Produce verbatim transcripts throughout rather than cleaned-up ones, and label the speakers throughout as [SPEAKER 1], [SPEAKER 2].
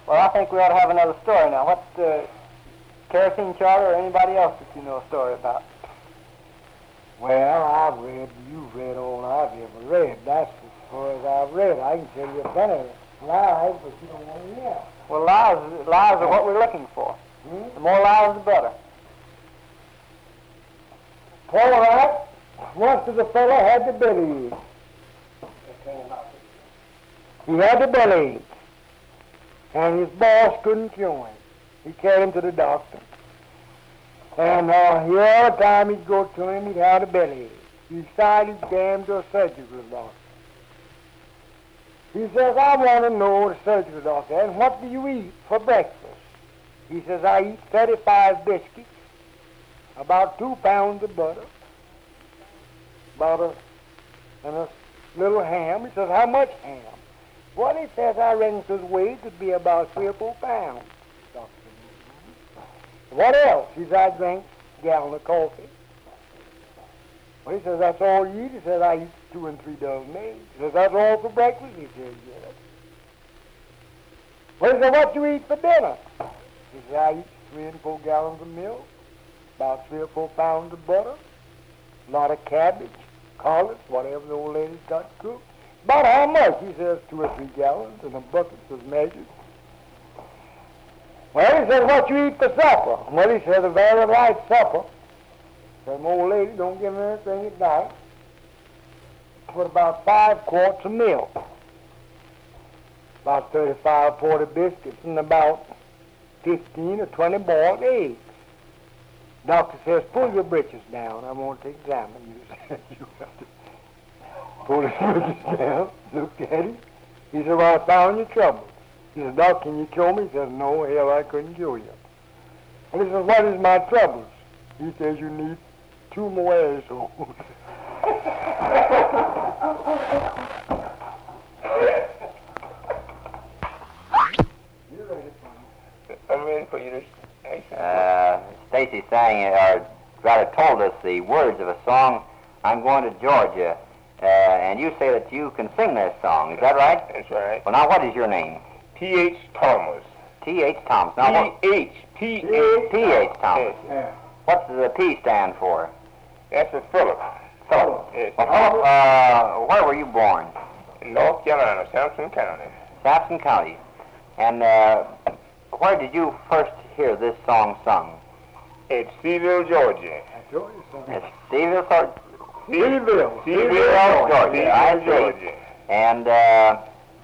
[SPEAKER 1] Well, I think we ought to have another story now. What's the Kerosene Charter or anybody else that you know a story about?
[SPEAKER 2] Well, I've read, you've read all I've ever read. That's as far as I've read. I can tell you a ton of lies, but you don't want to hear.
[SPEAKER 1] Well, lies, lies are what we're looking for.
[SPEAKER 2] Hmm?
[SPEAKER 1] The more lies, the better.
[SPEAKER 2] All right. Once the fellow had the belly ache. He had the belly ache, and his boss couldn't cure him. He carried him to the doctor. And uh, he, all the time he'd go to him, he'd have a belly ache. He decided he came to a surgical doctor. He says, I want to know, the surgical doctor, and what do you eat for breakfast? He says, I eat thirty-five biscuits, about two pounds of butter, about a, and a little ham. He says, how much ham? Well, he says, I reckon his weight would be about three or four pounds. Doctor. What else? He says, I drink a gallon of coffee. Well, he says, that's all you eat? He says, I eat two and three dozen eggs. He says, that's all for breakfast? He says, yes. Well, he says, what do you eat for dinner? He says, I eat three and four gallons of milk, about three or four pounds of butter, a lot of cabbage, collards, whatever the old lady's got to cook. About how much? He says, two or three gallons, and a bucket was measured. Well, he says, what you eat for supper? Well, he says, a very light supper. Some old lady don't give me anything at night. Put about five quarts of milk, about thirty-five, forty biscuits, and about fifteen or twenty boiled eggs. Doctor says, pull your britches down. I want to examine you. You have to pull his britches down, looked at him. He said, well, I found your trouble. He said, Doc, can you cure me? He says, no, hell, I couldn't cure you. And he says, what is my troubles? He says, you need two more assholes.
[SPEAKER 3] I'm ready for you to...
[SPEAKER 4] Uh, Stacy sang, or rather told us the words of a song, I'm Going to Georgia, uh, and you say that you can sing this song, is that right?
[SPEAKER 3] That's right.
[SPEAKER 4] Well, now, what is your name?
[SPEAKER 3] T H. Thomas.
[SPEAKER 4] T H. Thomas. Now, what?
[SPEAKER 3] T H. T H.
[SPEAKER 4] T H. Thomas.
[SPEAKER 3] Yes.
[SPEAKER 4] What's the P stand for?
[SPEAKER 3] That's a Philip.
[SPEAKER 4] Philip.
[SPEAKER 3] Yes.
[SPEAKER 4] Well, Philip, uh, where were you born?
[SPEAKER 3] In North Carolina, Sampson County.
[SPEAKER 4] Sampson County. And uh, where did you first hear this song sung?
[SPEAKER 3] At Seaville, Georgia.
[SPEAKER 4] At Seaville, Georgia.
[SPEAKER 3] Seaville.
[SPEAKER 4] Seaville, Georgia. I see.
[SPEAKER 3] Georgia.
[SPEAKER 4] And uh,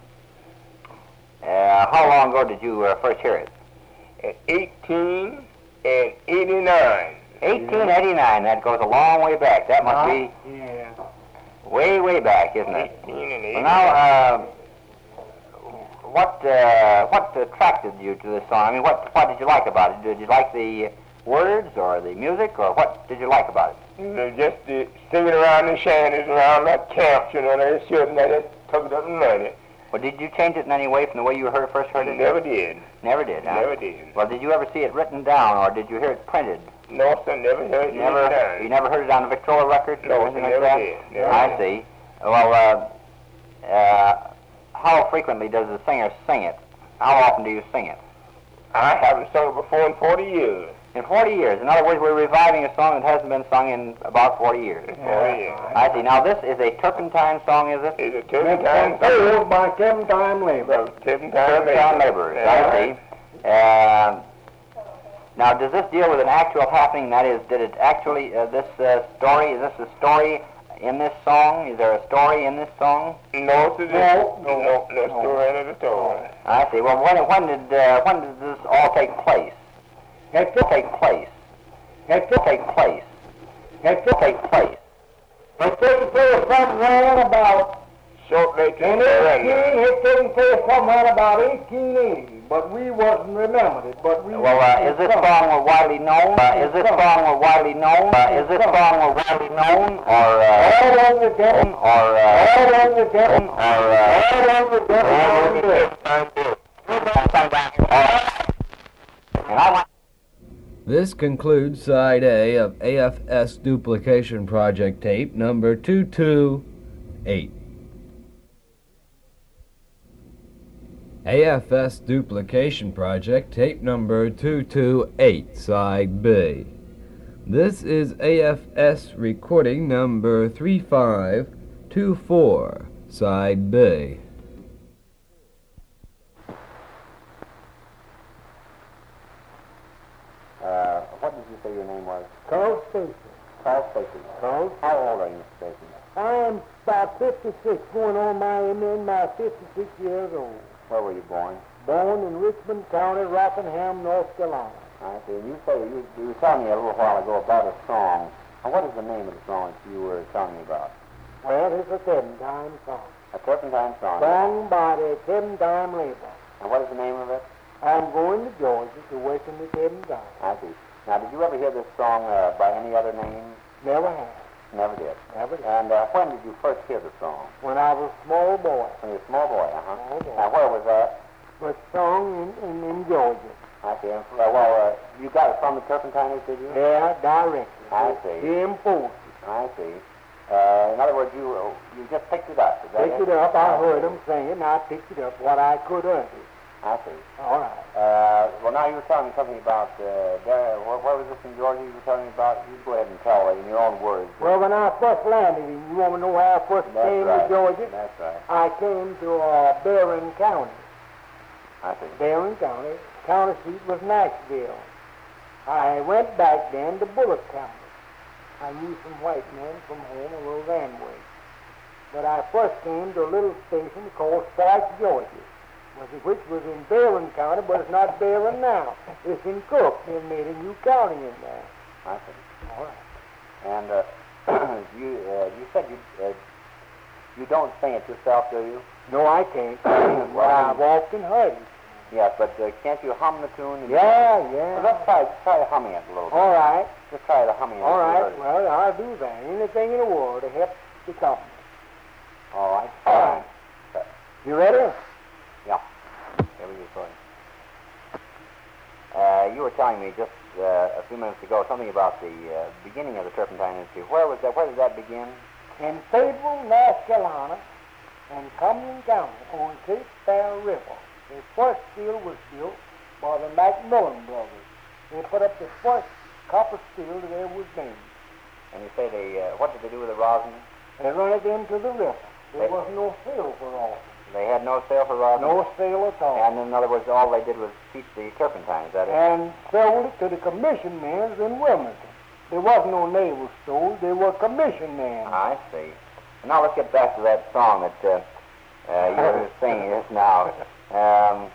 [SPEAKER 4] uh, how long ago did you uh, first hear it?
[SPEAKER 3] At eighteen and eighty-nine.
[SPEAKER 4] eighteen eighty-nine. That goes a long way back. That must be
[SPEAKER 2] Yeah.
[SPEAKER 4] way, way back, isn't it?
[SPEAKER 3] eighteen and
[SPEAKER 4] Well,
[SPEAKER 3] eighty-nine.
[SPEAKER 4] now, uh, what uh, what attracted you to this song? I mean, what what did you like about it? Did you like the words or the music, or what did you like about it?
[SPEAKER 3] You know, just the singing around the shanties, around that camp, you know, they shouldn't let it took it up and learn it.
[SPEAKER 4] Well, did you change it in any way from the way you heard first heard it?
[SPEAKER 3] Never did.
[SPEAKER 4] Never did, huh?
[SPEAKER 3] Never did.
[SPEAKER 4] Well, did you ever see it written down, or did you hear it printed?
[SPEAKER 3] No, sir, never heard it
[SPEAKER 4] Never.
[SPEAKER 3] done.
[SPEAKER 4] You never heard it on a Victrola record?
[SPEAKER 3] No,
[SPEAKER 4] or anything
[SPEAKER 3] never
[SPEAKER 4] like that?
[SPEAKER 3] did. Never
[SPEAKER 4] I
[SPEAKER 3] did.
[SPEAKER 4] see. Well, uh, uh, how frequently does the singer sing it? How often do you sing it?
[SPEAKER 3] I haven't sung it before in forty years.
[SPEAKER 4] In forty years. In other words, we're reviving a song that hasn't been sung in about forty years.
[SPEAKER 3] forty years.
[SPEAKER 4] I see. Now, this is a turpentine song, is it?
[SPEAKER 3] It's a turpentine
[SPEAKER 2] Sold by turpentine labor.
[SPEAKER 3] Well, turpentine
[SPEAKER 4] Turpentine laborers. I see. Uh, now, does this deal with an actual happening? That is, did it actually, uh, this uh, story, is this a story in this song? Is there a story in this song?
[SPEAKER 3] No, sir.
[SPEAKER 2] No,
[SPEAKER 3] no, no, no story in it at all.
[SPEAKER 4] I see. Well, when, when did uh, when did this all take place?
[SPEAKER 2] It
[SPEAKER 4] Take place.
[SPEAKER 2] It
[SPEAKER 4] Take place.
[SPEAKER 2] It
[SPEAKER 4] Take place.
[SPEAKER 2] It took place somewhere about
[SPEAKER 3] Shortly to
[SPEAKER 2] in
[SPEAKER 3] surrender.
[SPEAKER 2] eighteen. It took place somewhere about eighteen eighty, but we wasn't remembered it. But we.
[SPEAKER 4] Well, uh, is this song widely known? Uh, is this song widely known? Uh, is this song widely known, or uh,
[SPEAKER 2] all over the devil?
[SPEAKER 4] or uh,
[SPEAKER 2] All over the devil?
[SPEAKER 4] or uh,
[SPEAKER 2] All over the devil?
[SPEAKER 4] and I want.
[SPEAKER 5] This concludes Side A of A F S Duplication Project Tape number two two eight. A A F S Duplication Project, tape number two two eight, side B. This is A F S recording number three five two four, side B.
[SPEAKER 4] Uh, what did you say your name was?
[SPEAKER 2] Carl Stacy.
[SPEAKER 4] Carl Stacy.
[SPEAKER 2] Carl?
[SPEAKER 4] How old are you, Mister Stacy?
[SPEAKER 2] I'm about fifty-six, going on my in my fifty-six years old.
[SPEAKER 4] Where were you born?
[SPEAKER 2] Born in Richmond County, Rockingham, North Carolina.
[SPEAKER 4] I see. And you say you, you were telling me a little while ago about a song. Now, what is the name of the song that you were telling me about?
[SPEAKER 2] Well, it's a turpentine song.
[SPEAKER 4] A turpentine song.
[SPEAKER 2] Sung by the turpentine label.
[SPEAKER 4] And what is the name of it?
[SPEAKER 2] I'm going to Georgia to work in the turpentine.
[SPEAKER 4] I see. Now, did you ever hear this song uh, by any other name?
[SPEAKER 2] Never have.
[SPEAKER 4] Never did.
[SPEAKER 2] Never did.
[SPEAKER 4] And uh, when did you first hear the song?
[SPEAKER 2] When I was a small boy.
[SPEAKER 4] When you were a small boy, uh-huh.
[SPEAKER 2] Small boy.
[SPEAKER 4] Now, where was that?
[SPEAKER 2] Was sung in, in, in Georgia.
[SPEAKER 4] I see. Uh, well, uh, you got it from the Turpentiners, did you?
[SPEAKER 2] Yeah, directly.
[SPEAKER 4] I see.
[SPEAKER 2] The import.
[SPEAKER 4] I see. Uh, in other words, you uh, you just picked it up, is that
[SPEAKER 2] Picked it up. I heard them singing. I picked it up. What I could under.
[SPEAKER 4] I see.
[SPEAKER 2] All right.
[SPEAKER 4] Uh, well, now you were telling me something about, uh, there, where, where was this in Georgia you were telling me about? You go ahead and tell it in your own words.
[SPEAKER 2] Well, when I first landed, and you want to know how I first
[SPEAKER 4] That's
[SPEAKER 2] came
[SPEAKER 4] right.
[SPEAKER 2] to Georgia?
[SPEAKER 4] That's right.
[SPEAKER 2] I came to uh, Barron County.
[SPEAKER 4] I see.
[SPEAKER 2] Barron County. County seat was Nashville. I went back then to Bullock County. I knew some white men from home a little that way. But I first came to a little station called Sparks, Georgia, which was in Barron County, but it's not Barron now. It's in Cook. They made a new county in there.
[SPEAKER 4] I see.
[SPEAKER 2] All right.
[SPEAKER 4] And uh, you uh, you said you uh, you don't sing it yourself, do you?
[SPEAKER 2] No, I can't.
[SPEAKER 4] Well,
[SPEAKER 2] Well, I've often heard it.
[SPEAKER 4] Yes, but uh, can't you hum the tune? And
[SPEAKER 2] Yeah,
[SPEAKER 4] Well,
[SPEAKER 2] yeah.
[SPEAKER 4] let's try try humming it a little bit.
[SPEAKER 2] All right.
[SPEAKER 4] Just try the humming.
[SPEAKER 2] All
[SPEAKER 4] it.
[SPEAKER 2] right. Well, I'll do that. Anything in the world to help the company.
[SPEAKER 4] All right.
[SPEAKER 2] All right. You ready?
[SPEAKER 4] Yeah. Here we go. Uh, you were telling me just uh, a few minutes ago something about the uh, beginning of the Turpentine Industry. Where was that? Where did that begin?
[SPEAKER 2] In Fayetteville, North Carolina, and Cumberland County on Cape Fear River. The first steel was built by the Macmillan brothers. They put up the first copper steel that ever was made.
[SPEAKER 4] And you say they, uh, what did they do with the rosin?
[SPEAKER 2] They run it into the river. There
[SPEAKER 4] They-
[SPEAKER 2] wasn't no sale for all.
[SPEAKER 4] They had no sale for rosin?
[SPEAKER 2] No sale at all.
[SPEAKER 4] And in other words, all they did was teach the turpentine, is that it?
[SPEAKER 2] And sold it to the commission men in Wilmington. There wasn't no naval stores. They were commission men.
[SPEAKER 4] I see. Now let's get back to that song that uh, uh, you were singing just now. Um,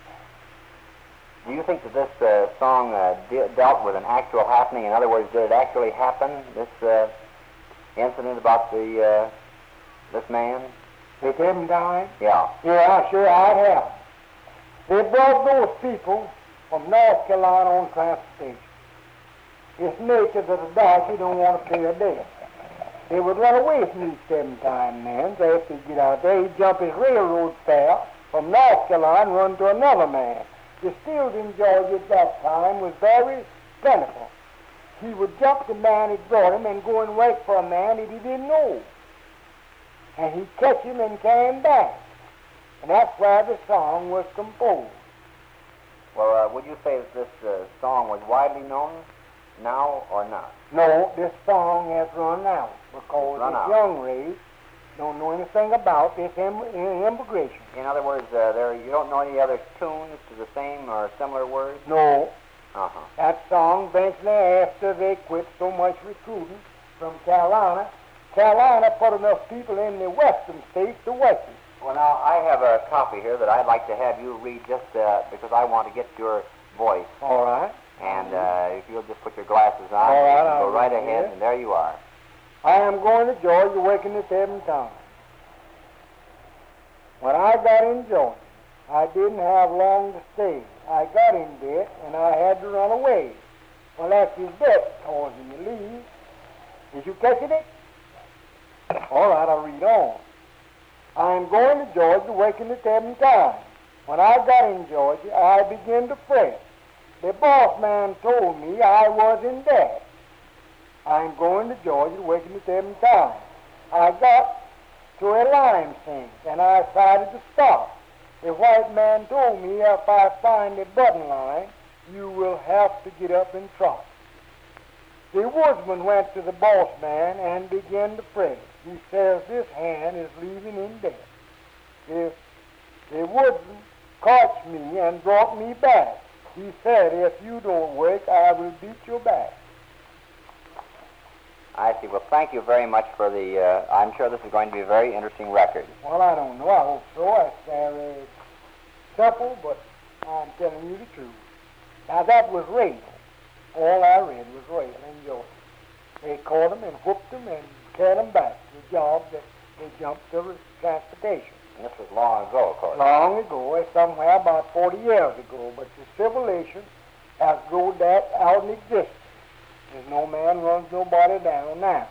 [SPEAKER 4] do you think that this uh, song uh, de- dealt with an actual happening? In other words, did it actually happen, this uh, incident about the uh, this man?
[SPEAKER 2] They came down.
[SPEAKER 4] Yeah.
[SPEAKER 2] Yeah, sure I have. They brought those people from North Carolina on transportation. It's nature that a darky don't want to pay a debt. They would run away from these seven-time men after they get out there. He'd jump his railroad fare from North Carolina and run to another man. The steels in Georgia at that time was very plentiful. He would jump the man that brought him and go and work for a man that he didn't know. And he'd catch him and carry him back. And that's why the song was composed.
[SPEAKER 4] Well, uh, would you say that this uh, song was widely known now or not?
[SPEAKER 2] No, this song has run out because
[SPEAKER 4] Run
[SPEAKER 2] this
[SPEAKER 4] out.
[SPEAKER 2] young race don't know anything about this im- i- immigration.
[SPEAKER 4] In other words, uh, there you don't know any other tunes to the same or similar words?
[SPEAKER 2] No,
[SPEAKER 4] Uh-huh.
[SPEAKER 2] that song eventually after they quit so much recruiting from Carolina, Carolina put enough people in the western states to work it.
[SPEAKER 4] Well, now, I have a copy here that I'd like to have you read just uh, because I want to get your voice.
[SPEAKER 2] All right.
[SPEAKER 4] And uh, if you'll just put your glasses on,
[SPEAKER 2] All
[SPEAKER 4] you
[SPEAKER 2] right,
[SPEAKER 4] can go
[SPEAKER 2] I'll
[SPEAKER 4] right
[SPEAKER 2] read
[SPEAKER 4] ahead,
[SPEAKER 2] it.
[SPEAKER 4] and there you are.
[SPEAKER 2] I am going to Georgia working at seven times. When I got in Georgia, I didn't have long to stay. I got in debt, and I had to run away. Well, that's his debt causing me to leave. Did you catch it? All right, I'll read on. I am going to Georgia working at seven times. When I got in Georgia, I began to fret. The boss man told me I was in debt. I'm going to Georgia working at seven times. I got to a lime sink, and I decided to stop. A white man told me if I find a button line, you will have to get up and trot. The woodsman went to the boss man and began to pray. He says, this hand is leaving in death. If the woodsman caught me and brought me back, he said, if you don't work, I will beat your back.
[SPEAKER 4] I see. Well, thank you very much for the, uh, I'm sure this is going to be a very interesting record.
[SPEAKER 2] Well, I don't know. I hope so. It's very simple, but I'm telling you the truth. Now, that was Rayl. All I read was Rayl in Georgia. They caught him and whooped him and carried him back to the job that they jumped to transportation.
[SPEAKER 4] And this was long ago, of course.
[SPEAKER 2] Long ago, it's somewhere about forty years ago, but the civilization has grown that out in existence. There's no man runs nobody down now.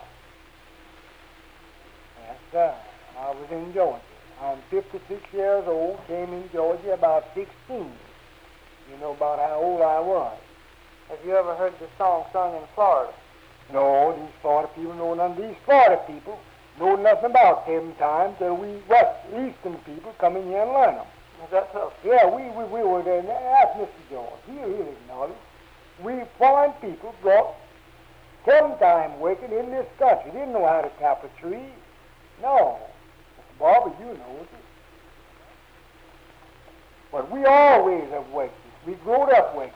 [SPEAKER 2] That's right. I was in Georgia. I'm fifty-six years old, came in Georgia about sixteen. You know about how old I was.
[SPEAKER 1] Have you ever heard the song sung in Florida?
[SPEAKER 2] No, these Florida people know none. These Florida people know nothing about them times till we West Eastern people come in here and learn them.
[SPEAKER 1] Is that so?
[SPEAKER 2] Yeah, we, we, we were there. Ask Mister George. He, he'll acknowledge. We foreign people brought ten time working in this country. Didn't know how to tap a tree. No. Mister Barber, you know it. But we always have worked it. We growed up working it.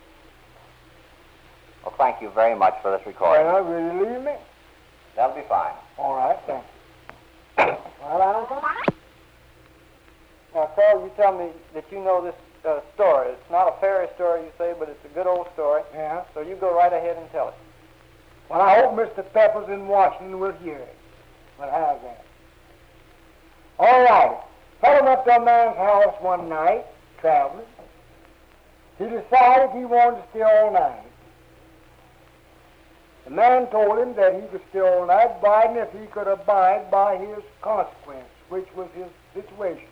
[SPEAKER 4] Well, thank you very much for this recording.
[SPEAKER 2] Well, will you leave me?
[SPEAKER 4] That'll be fine.
[SPEAKER 2] All right, thank you. Well, I don't think...
[SPEAKER 1] Now, Carl, you tell me that you know this uh, story. It's not a fairy story, you say, but it's a good old story.
[SPEAKER 2] Yeah.
[SPEAKER 1] So you go right ahead and tell it.
[SPEAKER 2] Well, I hope Mister Peppers in Washington will hear it. But how's that? All right. Fellow up to a man's house one night, traveling. He decided he wanted to stay all night. The man told him that he could stay all night, abiding if he could abide by his consequence, which was his situation.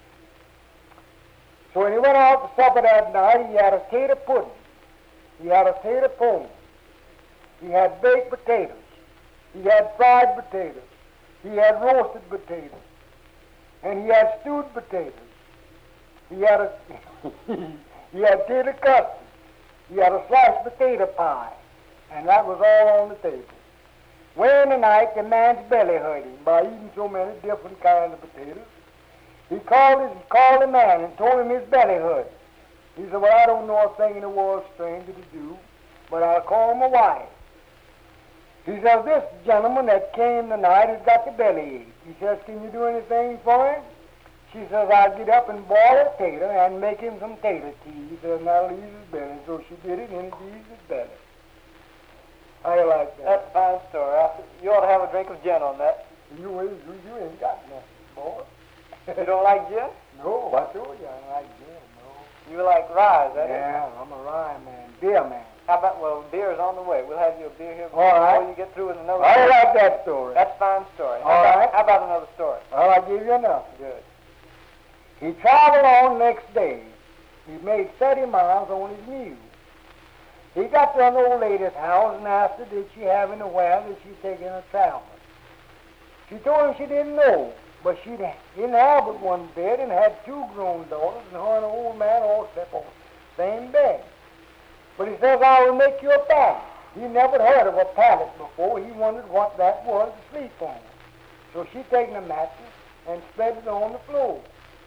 [SPEAKER 2] So when he went out to supper that night, he had a tater pudding. He had a tater pone. He had baked potatoes. He had fried potatoes. He had roasted potatoes. And he had stewed potatoes. He had a he had tater custard. He had a sliced potato pie. And that was all on the table. Well, in the night, the man's belly hurt him by eating so many different kinds of potatoes. He called his, he called the man and told him his belly hurt. He said, well, I don't know a thing in the world stranger to do, but I'll call my wife. He says, this gentleman that came tonight has got the belly ache. He says, can you do anything for him? She says, I'll get up and boil a tater and make him some tater tea. He says, and that'll ease his belly. So she did it, and it eased his belly. How you like that?
[SPEAKER 1] That's a fine story. I, you ought to have a drink of gin on that.
[SPEAKER 2] You, you, you ain't got nothing, boy.
[SPEAKER 1] You don't like gin?
[SPEAKER 2] No, I told you I like gin, no.
[SPEAKER 1] You like rye, is that it?
[SPEAKER 2] Yeah, I'm a rye man, beer man.
[SPEAKER 1] How about, well, beer is on the way. We'll have you a beer here
[SPEAKER 2] All right.
[SPEAKER 1] before you get through with another
[SPEAKER 2] I
[SPEAKER 1] story.
[SPEAKER 2] like that story.
[SPEAKER 1] That's a fine story. How
[SPEAKER 2] All
[SPEAKER 1] about,
[SPEAKER 2] right.
[SPEAKER 1] How about another story?
[SPEAKER 2] Well, I'll give you enough.
[SPEAKER 1] Good.
[SPEAKER 2] He traveled on next day. He made thirty miles on his mule. He got to an old lady's house and asked her, did she have anywhere that she'd taken a traveler? She told him she didn't know, but she didn't have but one bed and had two grown daughters, and her and an old man all slept on the same bed. But he says, I will make you a pallet. He never heard of a pallet before. He wondered what that was to sleep on. So she taken a mattress and spread it on the floor.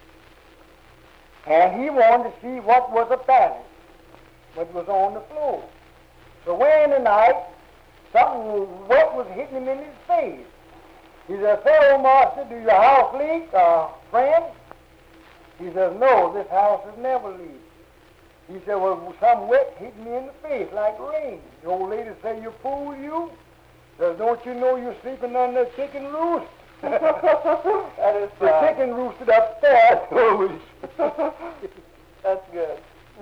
[SPEAKER 2] And he wanted to see what was a pallet, what was on the floor. So when in the night, something wet was hitting him in his face. He says, hello, master, do your house leak, uh, friend? He says, no, this house has never leaked. He said, well, some wet hit me in the face like rain. The old lady said, you fool, you? Says, don't you know you're sleeping under a chicken roost?
[SPEAKER 1] That is
[SPEAKER 2] The
[SPEAKER 1] fine.
[SPEAKER 2] chicken roosted upstairs.
[SPEAKER 1] That's good.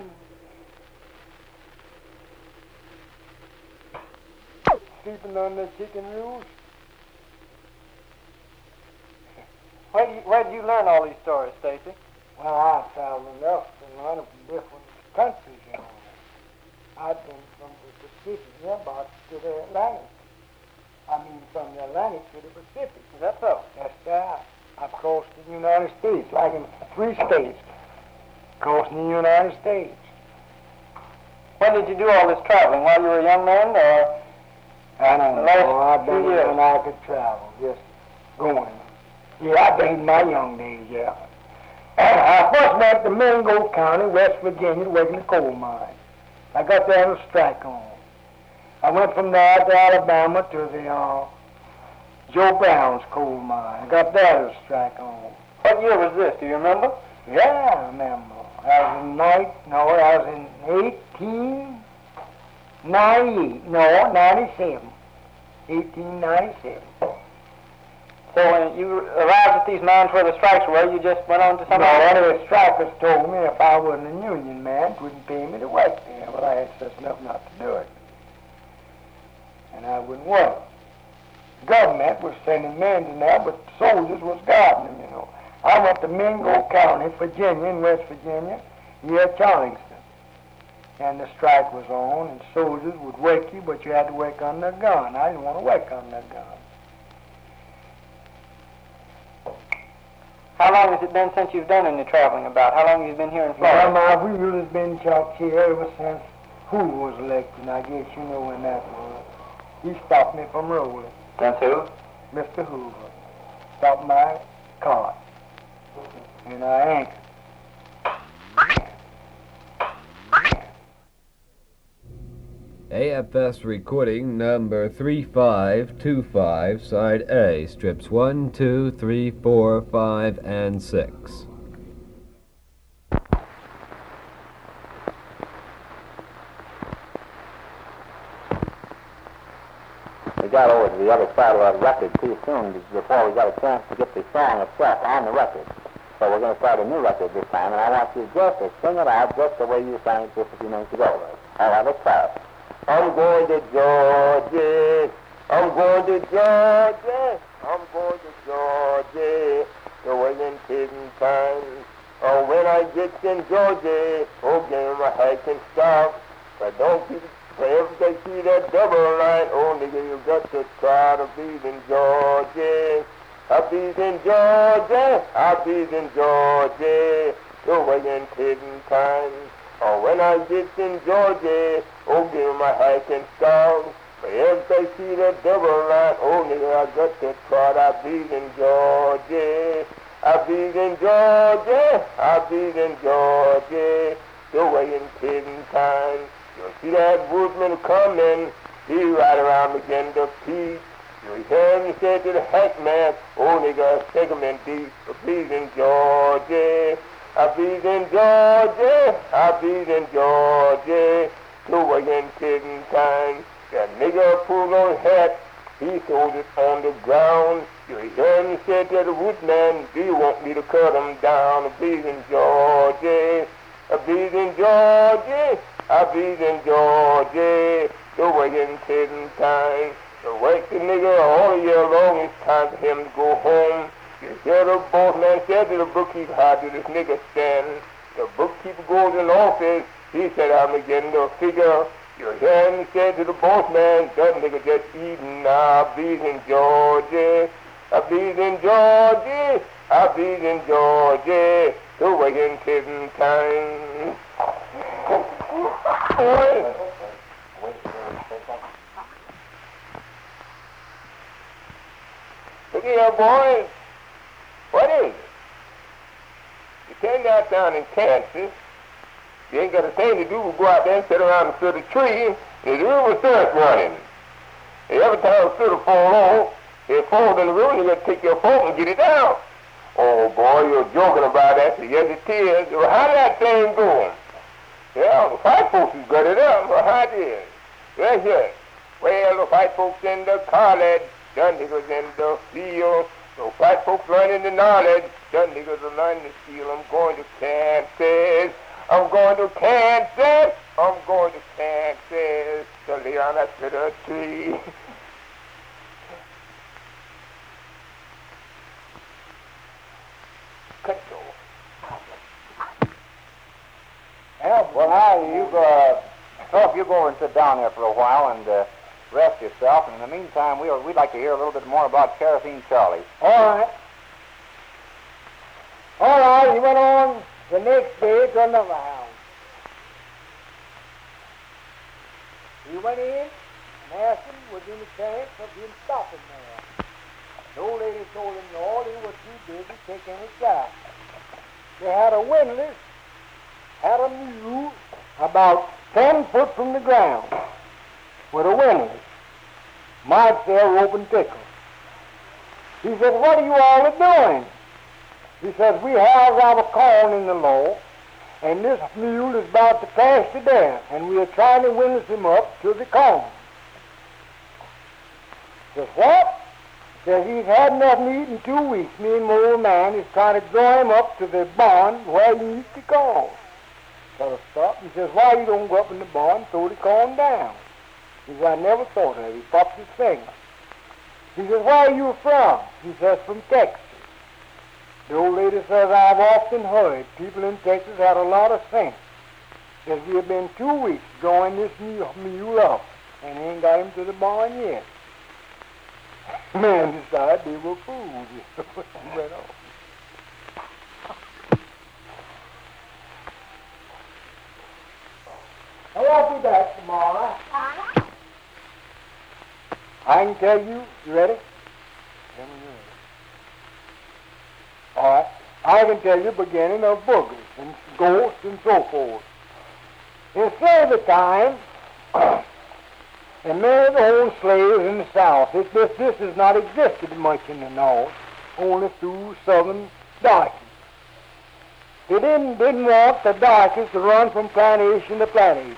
[SPEAKER 2] Sleeping under a chicken roost.
[SPEAKER 1] Where did you, where did you learn all these stories, Stacy?
[SPEAKER 2] Well, I traveled enough to learn them from different countries, you know. I've been from the Pacific, yeah, about to the Atlantic. I mean, from the Atlantic to the Pacific.
[SPEAKER 1] Is that so?
[SPEAKER 2] That's right. across the United States, like in three states, crossing the United States.
[SPEAKER 1] When did you do all this traveling? While you were a young man, or?
[SPEAKER 2] I don't know.
[SPEAKER 1] Last
[SPEAKER 2] I've done
[SPEAKER 1] few
[SPEAKER 2] it
[SPEAKER 1] years.
[SPEAKER 2] when I could travel, just going. Yeah, I done it in my young days, yeah. I first went to Mingo County, West Virginia, to work in the coal mine. I got there on a strike on. I went from there to Alabama to the uh, Joe Brown's coal mine. I got there to strike on.
[SPEAKER 1] What year was this? Do you remember?
[SPEAKER 2] Yeah, I remember. I was in nine, no, I was in eighteen ninety-eight, no, ninety-seven. eighteen ninety-seven.
[SPEAKER 1] So when you arrived at these mines where the strikes were, you just went on to some
[SPEAKER 2] No,
[SPEAKER 1] other...
[SPEAKER 2] one of the strikers told me if I wasn't a union man, wouldn't pay me to work there, but I had such enough not to do it. And I wouldn't work. The government was sending men in there, but soldiers was guarding them, you know. I went to Mingo County, Virginia, in West Virginia, near Charleston. And the strike was on, and soldiers would work you, but you had to work under a gun. I didn't want to work under a gun.
[SPEAKER 1] How long has it been since you've done any traveling about? How long have you been here in
[SPEAKER 2] Well,
[SPEAKER 1] Florida?
[SPEAKER 2] my wheel has been chopped here ever since Hoover was elected, and I guess you know when that was. He stopped me from rolling.
[SPEAKER 4] Since who?
[SPEAKER 2] Mister Hoover stopped my cart, and I anchored.
[SPEAKER 5] A F S recording number three five two five, side A, strips one, two, three, four, five, and six.
[SPEAKER 4] We got over to the other side of our record too soon before we got a chance to get the song itself on the record. So we're going to start a new record this time, and I want you just to sing it out just the way you sang it just a few minutes ago. All right, let's try it. I'm going to Georgia, I'm going to Georgia, I'm going to Georgia, the William Pitton time. Oh, when I get in Georgia, oh, give my hack and stop. But don't keep, for if they see that double line, oh, nigga, you got to try to be in Georgia. I'll be in Georgia, I'll be in Georgia, the William Pitton time. Oh, when I get in Georgia, oh, give my hack and stop. But if they see that double line, oh, nigga, I got to try to be in Georgia. I'll be in Georgia, I'll be in Georgia, the William Pitton time. You see that woodman coming, he right around again to Pete. You hear him say to the hackman, oh, nigga, take him in deep, I'll be in Georgia. I'll be in Georgia, I'll be in Georgia, to William Pitton time. That nigga pulled on hat, he sold it on the ground. You hear him say to the woodman, do you want me to cut him down? I'll be in Georgia, I'll be in Georgia, I'll be in Georgia, to William Pitton time. The wake the nigga all year long, it's time for him to go home. You hear the boss man said to the bookkeeper, how did this nigga stand? The bookkeeper goes in the office, he said, I'm getting the figure. You hear him say to the boss man, that nigga just eating, I'll be in Georgia, I'll be in Georgia, I'll be in Georgia, to William Pitton time. Look here, boys. What is it? You turned out down in Kansas. You ain't got a thing to do but go out there and sit around and sit a tree, and the river starts running. And every time a fiddle fall off, it falls in the river, and you got to take your fork and get it down. Oh, boy, you're joking about that. So yes, it is. Well, how did that thing go? Yeah, the white folks has got it up. Well, how did? Yes, yes. Well, the white folks in the college, the niggas in the field. So white folks learning the knowledge, the niggas are learning to steal. I'm going to Kansas, I'm going to Kansas, I'm going to Kansas, to lay on that bitter tree. Cut it off. Yeah, well, now, you uh, well, if you go and sit down there for a while and uh, rest yourself, and in the meantime, we we'd like to hear a little bit more about Kerosene Charlie.
[SPEAKER 2] All right. Well, he went on the next day to another house. He went in and asked him, was in the chance of him stopping there. The old lady told him, no, they were too busy taking a shower. They had a windlass, had a mule about ten foot from the ground with a windlass. Might say a rope and tickle. He said, what are you all doing? He says, we have our corn in the law, and this mule is about to crash to death, and we are trying to windlass him up to the corn. He says, what? He says, he's had enough meat in two weeks. Me and my old man is trying to draw him up to the barn where he eats the corn. So I stopped and says, why you don't go up in the barn and throw the corn down? He says, I never thought of it. He popped his finger. He says, where are you from? He says, from Texas. The old lady says, I've often heard people in Texas had a lot of sense. Says, we have been two weeks drawing this mule up, and ain't got him to the barn yet. Man decided they were fools. He went off. I'll be back tomorrow. I can tell you, you ready? Tell me you're ready. All right. I can tell you beginning of boogers and ghosts and so forth. In slavery time, and men owned slaves in the South. It, this, this has not existed much in the North, only through Southern darkies. They didn't, didn't want the darkies to run from plantation to plantation.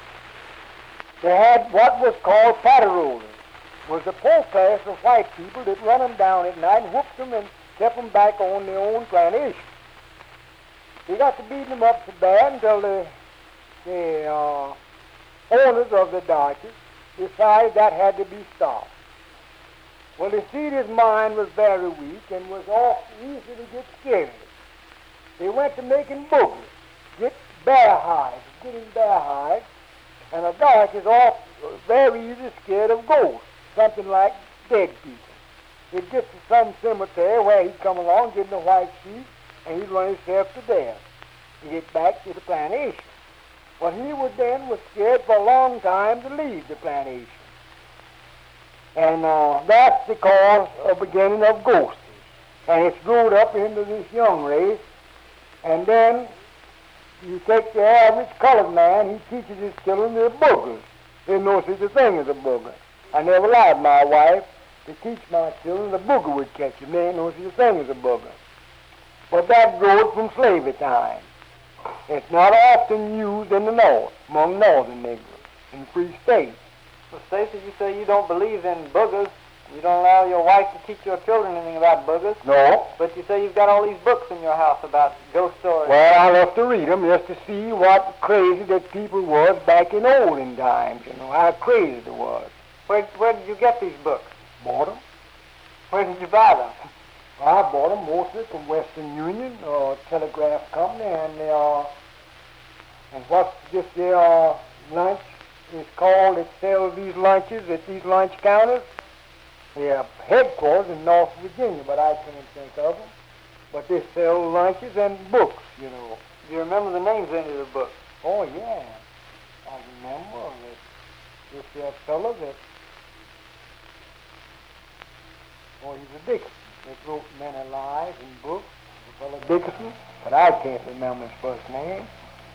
[SPEAKER 2] They had what was called patty rollers, was the poor class of white people that run them down at night and whooped them and kept them back on their own plantation. They got to beating them up so bad until the, the uh, owners of the darkies decided that had to be stopped. Well, they see his mind was very weak and was off easy to get scared. They went to making boogers, get bear hides, getting bear hides, and a dark is off very easy scared of ghosts, something like dead people. He'd get to some cemetery where he'd come along, get in a white sheet, and he'd run himself to death to get back to the plantation. Well, he would then was scared for a long time to leave the plantation. And uh, that's the cause of beginning of ghosting. And it's growed up into this young race. And then you take the average colored man, he teaches his children they're boogers. There's no such a thing as a booger. I never allowed my wife to teach my children the booger would catch them. There ain't no such a thing as a booger. But that growed from slavery time. It's not often used in the North, among northern Negroes, in free states.
[SPEAKER 1] Well, Stacy, you say you don't believe in boogers. You don't allow your wife to teach your children anything about boogers.
[SPEAKER 2] No.
[SPEAKER 1] But you say you've got all these books in your house about ghost stories.
[SPEAKER 2] Well, I love to read them just to see what crazy that people was back in olden times, you know, how crazy it was.
[SPEAKER 1] Where, where did you get these books?
[SPEAKER 2] Bought them.
[SPEAKER 1] Where did you buy them?
[SPEAKER 2] I bought them mostly from Western Union or Telegraph Company, and they are, and what's this their uh, lunch is called, it sells these lunches at these lunch counters. They have headquarters in North Virginia, but I can't think of them. But they sell lunches and books, you know.
[SPEAKER 1] Do you remember the names of any of the books?
[SPEAKER 2] Oh, yeah. I remember that this there fellow that, oh, he's a Dickinson. That wrote many lies and books, the fellow Dickinson, but I can't remember his first name.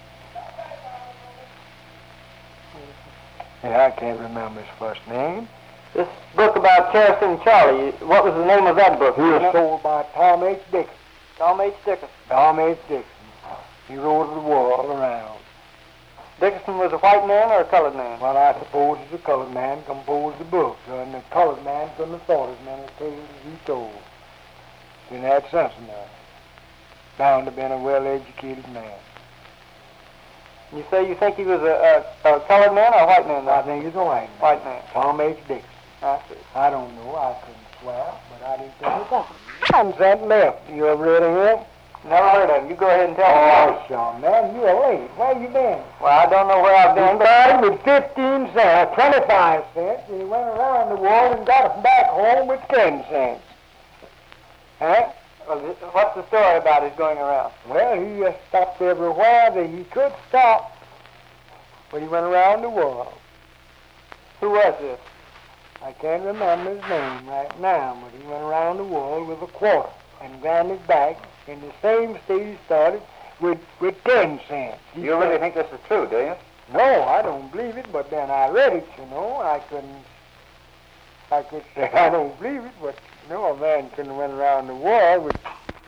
[SPEAKER 2] Yeah, I can't remember his first name.
[SPEAKER 1] This book about Kerosene Charlie, what was the name of that book?
[SPEAKER 2] He was sold by Tom H. Dixon.
[SPEAKER 1] Tom H. Dickinson.
[SPEAKER 2] Tom H. Dixon. He rode the world around.
[SPEAKER 1] Dickinson was a white man or a colored man?
[SPEAKER 2] Well, I suppose he's a colored man composed the book, and the colored man couldn't have thought as many tales as he told. Didn't have sense enough. Bound to have been a well-educated man.
[SPEAKER 1] You say you think he was a, a, a colored man or a white man?
[SPEAKER 2] I think he's a white man.
[SPEAKER 1] White man.
[SPEAKER 2] Tom H. Dixon.
[SPEAKER 1] I see.
[SPEAKER 2] I don't know. I couldn't swear, but I didn't think it was. Nonsense left. You ever heard of him?
[SPEAKER 1] Never heard of him. You go ahead and tell
[SPEAKER 2] Oh,
[SPEAKER 1] me.
[SPEAKER 2] sure, man. You're late. Where you been?
[SPEAKER 1] Well, I don't know where I've
[SPEAKER 2] He
[SPEAKER 1] been, but
[SPEAKER 2] started with fifteen cents, twenty-five cents, and he went around the world and got us back home with ten cents. Huh?
[SPEAKER 1] Well, what's the story about his going around?
[SPEAKER 2] Well, he uh, stopped everywhere that he could stop, but he went around the world.
[SPEAKER 1] Who was this?
[SPEAKER 2] I can't remember his name right now, but he went around the world with a quarter and ran it back in the same state he started with, with ten cents. He
[SPEAKER 4] You really think this is true, do you?
[SPEAKER 2] No, I don't believe it, but then I read it, you know. I couldn't, I could say I don't believe it, but, you know, a man couldn't run around the world with...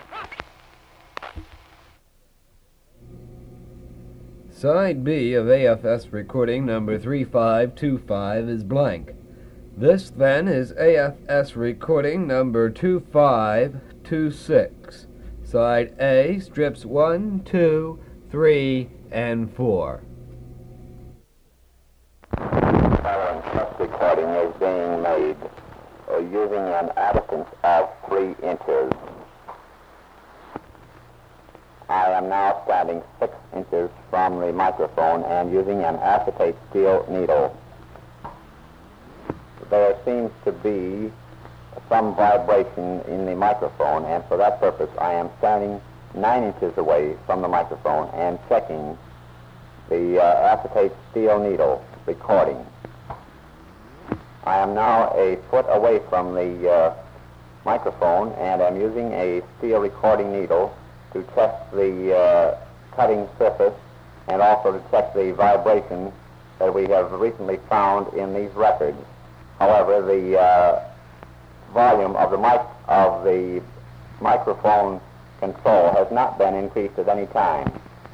[SPEAKER 5] Side B of A F S recording number three five two five is blank. This, then, is A F S recording number two five two six. Side A, strips one, two, three, and four.
[SPEAKER 4] Following test recording is being made uh, using an additive of three inches. I am now standing six inches from the microphone and using an acetate steel needle. There seems to be some vibration in the microphone, and for that purpose I am standing nine inches away from the microphone and checking the uh, acetate steel needle recording. I am now a foot away from the uh, microphone and I'm using a steel recording needle to check the uh, cutting surface and also to check the vibration that we have recently found in these records. However, the uh, volume of the mic of the microphone control has not been increased at any time.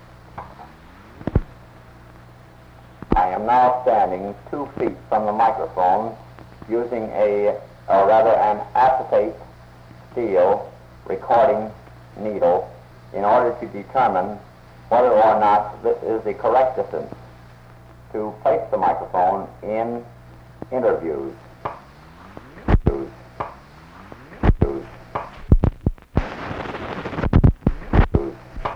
[SPEAKER 4] I am now standing two feet from the microphone using a, or rather an acetate steel recording needle in order to determine whether or not this is the correct distance to place the microphone in interviews. Interviews. Interviews. Interviews.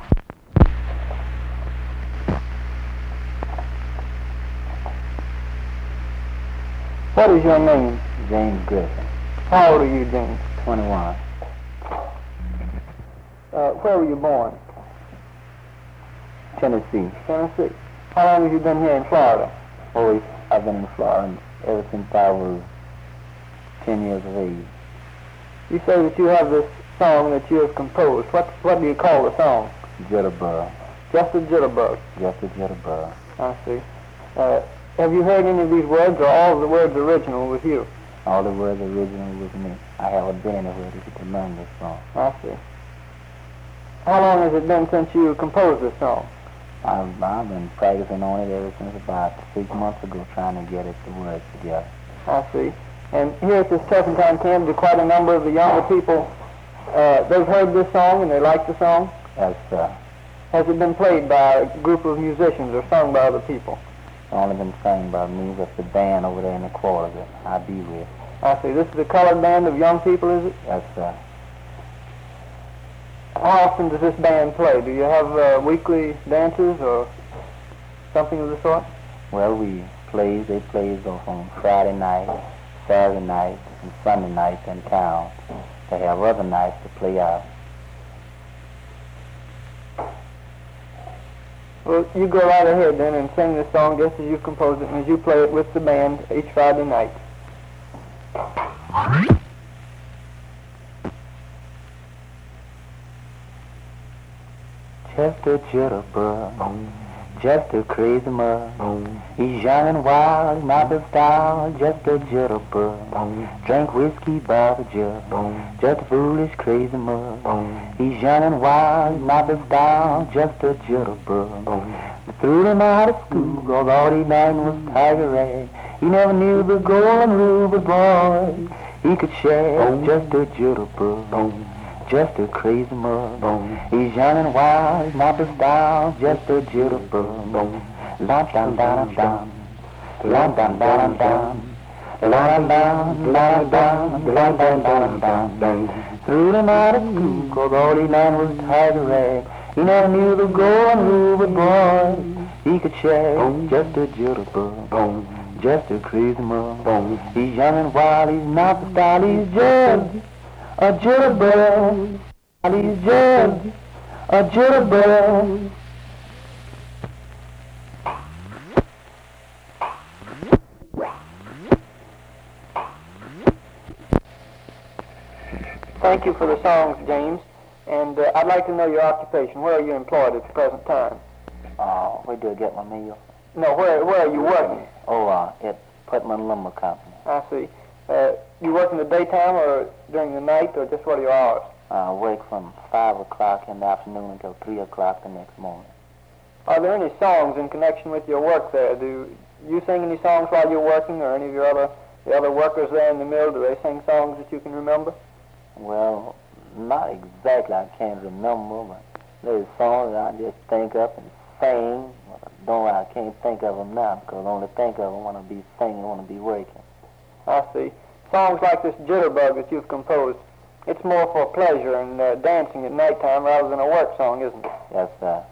[SPEAKER 1] What is your name?
[SPEAKER 6] James Griffin,
[SPEAKER 1] How old are you, James?
[SPEAKER 6] twenty-one.
[SPEAKER 1] Uh, where were you born?
[SPEAKER 6] Tennessee.
[SPEAKER 1] Tennessee. How long have you been here in Florida?
[SPEAKER 6] Always, I've been in Florida ever since I was ten years of age.
[SPEAKER 1] You say that you have this song that you have composed. What what do you call the song?
[SPEAKER 6] Jitterbug.
[SPEAKER 1] Just a jitterbug.
[SPEAKER 6] Just a jitterbug.
[SPEAKER 1] I see. Uh, have you heard any of these words, or all of the words original with you?
[SPEAKER 6] All the words original with me. I haven't been anywhere to get to learn this song.
[SPEAKER 1] I see. How long has it been since you composed this song?
[SPEAKER 6] I've, I've been practicing on it ever since about six months ago, trying to get it, the words together.
[SPEAKER 1] I see. And here at this Turpentine Camp, do quite a number of the younger people, uh, they've heard this song and they like the song?
[SPEAKER 6] Yes, sir.
[SPEAKER 1] Has it been played by a group of musicians or sung by other people?
[SPEAKER 6] It's only been sung by me. That's the band over there in the quarter that I be with.
[SPEAKER 1] I see. This is a colored band of young people, is it?
[SPEAKER 6] Yes, sir.
[SPEAKER 1] How often does this band play? Do you have uh, weekly dances or something of the sort?
[SPEAKER 6] Well, we plays, they plays off on Friday night, Saturday night, and Sunday nights in town. They have other nights to play out.
[SPEAKER 1] Well, you go right ahead then and sing this song just as you composed it and as you play it with the band each Friday night.
[SPEAKER 6] Just a jitterbug, just a crazy mug. He's young and wild, not the style, just a jitterbug. Drink whiskey by the jug, just a foolish crazy mug. He's young and wild, not the style, just a jitterbug. They threw him out of school, cause all he done was tiger rag. He never knew the golden rule, but boy, he could share. Just a jitterbug. Just a crazy mug. He's young and wild, he's not the style, just a jitterbug. La dum dum dum, la dum dum dum, la dum la dum, la dum dum dum. Threw him out of school, cause all he learned was tiger rag. He never knew the golden rule, but boy, he could share. Just a jitterbug, just a crazy mug. He's young and wild, he's not the style, he's just a jitterbug.
[SPEAKER 1] He's just a jitterbug. Thank you for the songs, James. And uh, I'd like to know your occupation. Where are you employed at the present time?
[SPEAKER 6] Uh, where do I get my meal?
[SPEAKER 1] No, where where are you working?
[SPEAKER 6] Oh, uh, at Putman Lumber Company.
[SPEAKER 1] I see. Uh, you work in the daytime or during the night, or just what are your hours?
[SPEAKER 6] I uh, work from five o'clock in the afternoon until three o'clock the next morning.
[SPEAKER 1] Are there any songs in connection with your work there? Do you sing any songs while you're working, or any of your other the other workers there in the mill, do they sing songs that you can remember?
[SPEAKER 6] Well, not exactly. I can't remember, but there's songs that I just think up and sing. Don't I can't think of them now because I only think of them when I be singing, when I be working.
[SPEAKER 1] I see. Songs like this Jitterbug that you've composed, it's more for pleasure and uh, dancing at nighttime rather than a work song, isn't it?
[SPEAKER 6] Yes, sir.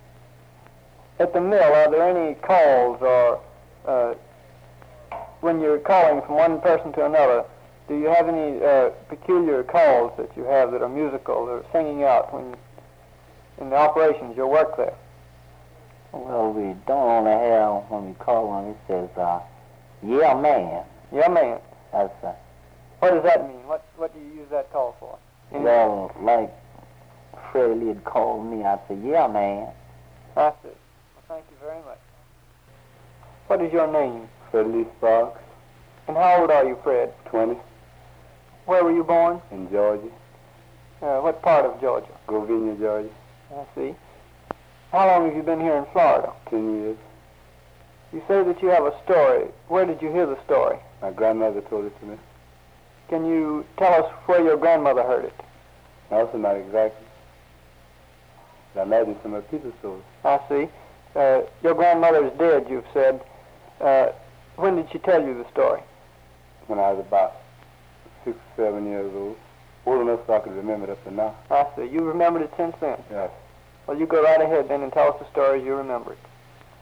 [SPEAKER 1] At the mill, are there any calls or uh, when you're calling from one person to another, do you have any uh, peculiar calls that you have that are musical or singing out when in the operations, your work there?
[SPEAKER 6] Well, we don't only have, when we call one, it says, uh, yeah, man.
[SPEAKER 1] Yeah, man.
[SPEAKER 6] That's uh,
[SPEAKER 1] What does that mean? What what do you use that call for? In
[SPEAKER 6] well, like Freddie Lee had called me, I'd say, yeah, man.
[SPEAKER 1] I see. Well, thank you very much. What is your name?
[SPEAKER 3] Fred Lee Sparks,
[SPEAKER 1] And how old are you, Fred?
[SPEAKER 3] twenty,
[SPEAKER 1] Where were you born?
[SPEAKER 3] in Georgia,
[SPEAKER 1] Uh, what part of Georgia?
[SPEAKER 3] Govinia, Georgia,
[SPEAKER 1] I see. How long have you been here in Florida?
[SPEAKER 3] ten years.
[SPEAKER 1] You say that you have a story. Where did you hear the story?
[SPEAKER 3] My grandmother told it to me.
[SPEAKER 1] Can you tell us where your grandmother heard it?
[SPEAKER 3] Also not exactly. But I imagine some of people's stories.
[SPEAKER 1] I see. Uh, your grandmother is dead, you've said. Uh, when did she tell you the story?
[SPEAKER 3] When I was about six, seven years old. Old enough so I could remember it up to now.
[SPEAKER 1] I see. You remembered it since then?
[SPEAKER 3] Yes.
[SPEAKER 1] Well, you go right ahead then and tell us the story as you remember it.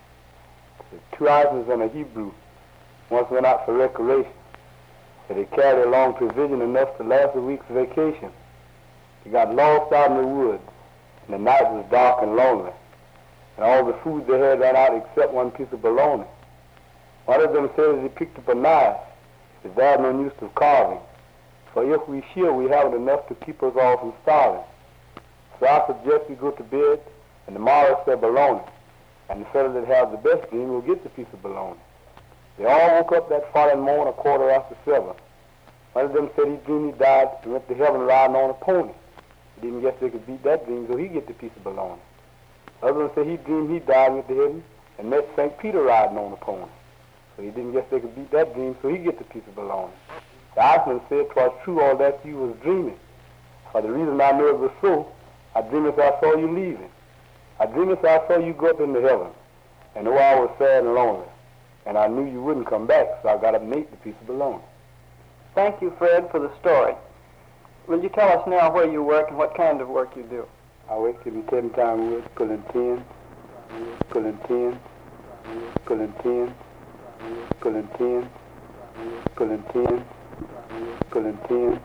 [SPEAKER 3] The two Islands and a Hebrew once went out for recreation. So they carried along provision enough to last a week's vacation. They got lost out in the woods, and the night was dark and lonely. And all the food they had ran out except one piece of bologna. One of them said as he picked up a knife, his dad no use of carving. For if we shear, we haven't enough to keep us all from starving. So I suggest we go to bed, and tomorrow say bologna. And the fellow that has the best dream will get the piece of bologna. They all woke up that following morning a quarter after seven. One of them said he dreamed he died and went to heaven riding on a pony. He didn't guess they could beat that dream, so he get the piece of bologna. The other one said he dreamed he died and went to heaven and met Saint Peter riding on a pony. So he didn't guess they could beat that dream, so he get the piece of bologna. The Iceman said 'twas true all that you was dreaming. For the reason I know it was so, I dreamed as I saw you leaving. I dreamed as I saw you go up into heaven. And oh, I was sad and lonely. And I knew you wouldn't come back, so I got up and ate the piece of bologna.
[SPEAKER 1] Thank you, Fred, for the story. Will you tell us now where you work and what kind of work you do?
[SPEAKER 3] I work in ten-time wood, pulling tin, pulling tin, pulling tin, pulling tin, pulling tin, pulling tin.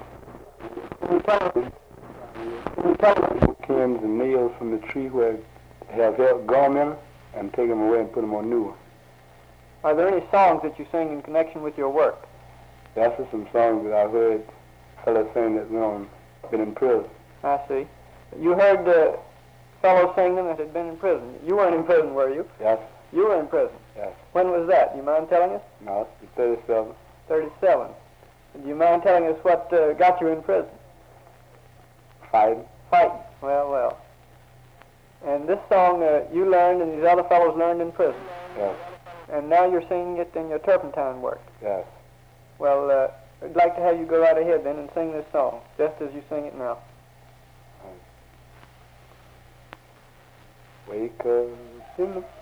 [SPEAKER 3] Cans and nails from the tree where they have help gum in them and take them away and put them on new ones.
[SPEAKER 1] Are there any songs that you sing in connection with your work?
[SPEAKER 3] That's just some songs that I heard fellows saying that, you know, been in prison.
[SPEAKER 1] I see. You heard the fellow singing that had been in prison. You weren't in prison, were you?
[SPEAKER 3] Yes.
[SPEAKER 1] You were in prison.
[SPEAKER 3] Yes.
[SPEAKER 1] When was that? Do you mind telling us?
[SPEAKER 3] No, it's thirty-seven.
[SPEAKER 1] thirty-seven. Do you mind telling us what uh, got you in prison?
[SPEAKER 3] Fighting.
[SPEAKER 1] Fighting. Well, well. And this song uh, you learned and these other fellows learned in prison.
[SPEAKER 3] Yes.
[SPEAKER 1] And now you're singing it in your turpentine work.
[SPEAKER 3] Yes.
[SPEAKER 1] Well, uh, I'd like to have you go right ahead then and sing this song, just as you sing it now.
[SPEAKER 3] Wake up in the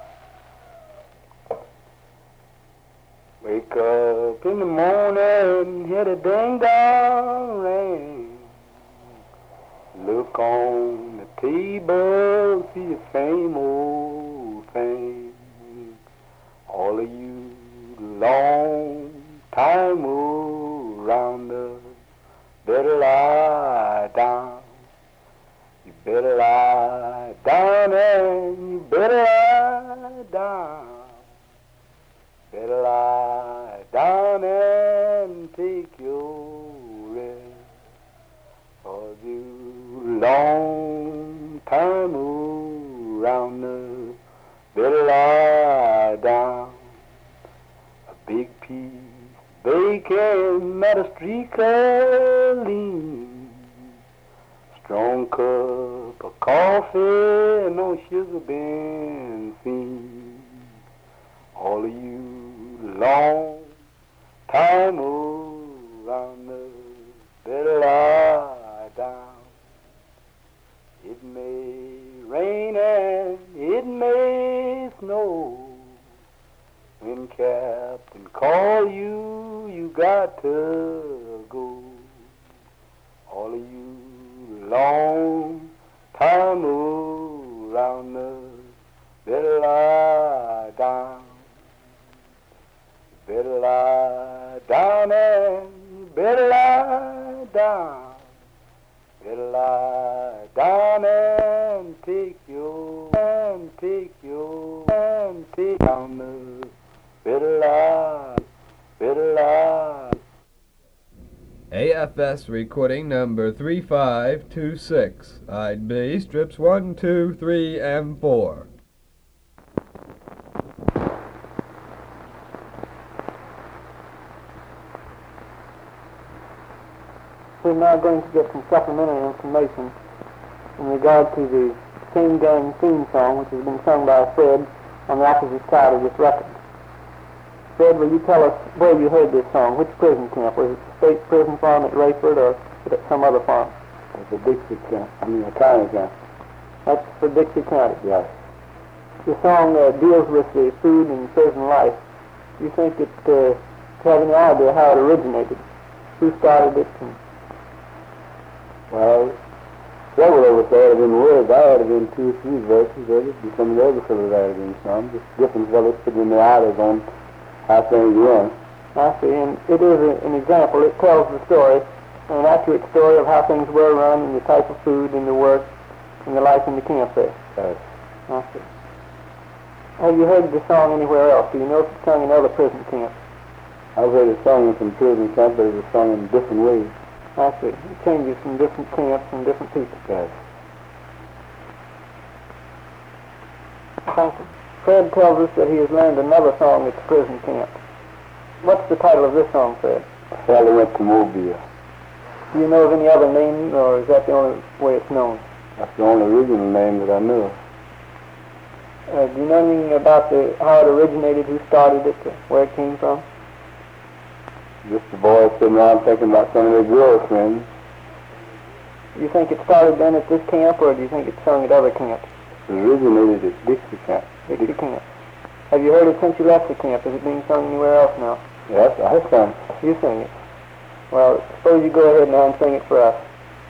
[SPEAKER 3] Wake up in the morning, hear the ding-dong ring. Look on the table, see the same old thing. All of you long time rounders better lie down. better lie down and you better lie down. Better lie down and take your rest. For you long time around us, better lie down. A big piece bacon, not a streak of lean. Strong cup of coffee, no sugar benzene. All of you long time around us, better lie down. It may rain and it may snow. When Captain call you, you got to go. All of you long time around us, better lie down. Better lie down and better lie down. Better lie down and take your, and take your, and take down the better lie, better lie.
[SPEAKER 5] A F S recording number three five two six, side B, strips one, two, three, and four.
[SPEAKER 1] We're now going to get some supplementary information in regard to the Chain Gang theme song, which has been sung by Fred on the opposite side of this record. Fred, will you tell us where you heard this song? Which prison camp? Was it the state prison farm at Rayford or was it some other farm?
[SPEAKER 3] It's a Dixie Camp, I mean a county camp.
[SPEAKER 1] That's for Dixie County.
[SPEAKER 3] Yes.
[SPEAKER 1] The song uh, deals with the food and prison life. Do you think it, uh, do you have any idea how it originated? Who started it? And
[SPEAKER 3] well, several of us added in words. I added in two or three verses of it, and some of the other fellows added in some. Just different fellows putting their ideas on how things run.
[SPEAKER 1] I see, and it is a, an example. It tells the story, an accurate story of how things were run and the type of food and the work and the life in the camp there.
[SPEAKER 3] Yes.
[SPEAKER 1] I see. Have you heard the song anywhere else? Do you know if it's sung in other prison camps?
[SPEAKER 3] I've heard it sung in some prison camps, but it was sung in different ways.
[SPEAKER 1] I see. It changes from different camps and different people.
[SPEAKER 3] Yes.
[SPEAKER 1] Thank you. Fred tells us that he has learned another song at the prison camp. What's the title of this song, Fred?
[SPEAKER 3] Sally went to Mobile.
[SPEAKER 1] Do you know of any other name, or is that the only way it's known?
[SPEAKER 3] That's the only original name that I know of.
[SPEAKER 1] Uh, do you know anything about the, how it originated, who started it, uh, where it came from?
[SPEAKER 3] Just the boys sitting around thinking about some of their girlfriends.
[SPEAKER 1] Do you think it started then at this camp, or do you think it's sung at other camps?
[SPEAKER 3] It originated at Dixie Camp.
[SPEAKER 1] Dixie Camp. Have you heard it since you left the camp? Is it being sung anywhere else now?
[SPEAKER 3] Yes, I have sung.
[SPEAKER 1] You sing it. Well, suppose you go ahead now and sing it for us.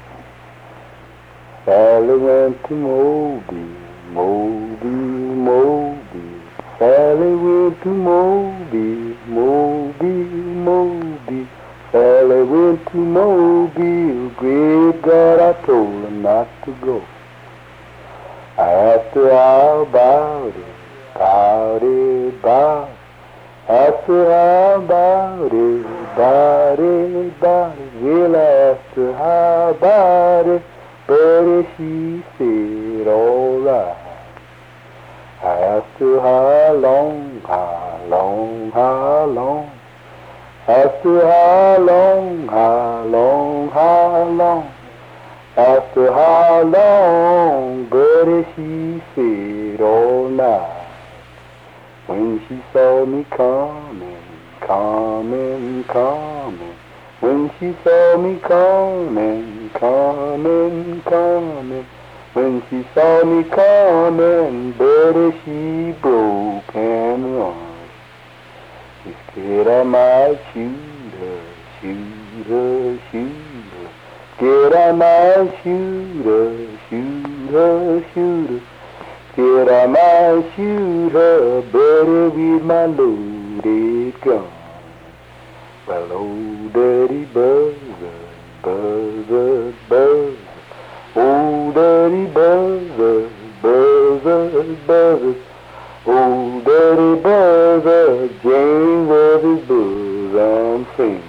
[SPEAKER 3] Sally went to Mobile, Mobile, Mobile. Sally went to Mobile, Mobile, Mobile. Sally went to Mobile. Great God, I told her not to go. I asked her how about it, about it, about it. Asked her how about it, about it, about it. Well, I asked her how about it, but she said all right. I asked her how long, how long, how long. Asked her how long, how long, how long. Asked her how long, but she said all night. When she saw me coming, coming, coming. When she saw me coming, coming, coming. When she saw me coming, better she broke and run. She scared I might shoot her, shoot her, shoot her. Scared I might shoot her, shoot her, shoot her. Scared I might shoot her, better with my loaded gun. Well, oh, dirty buzzer, buzzer, buzzer. Oh, Daddy Buzzard, Buzzard, Buzzard. Oh, Daddy Buzzard, Jane was his bosom sing.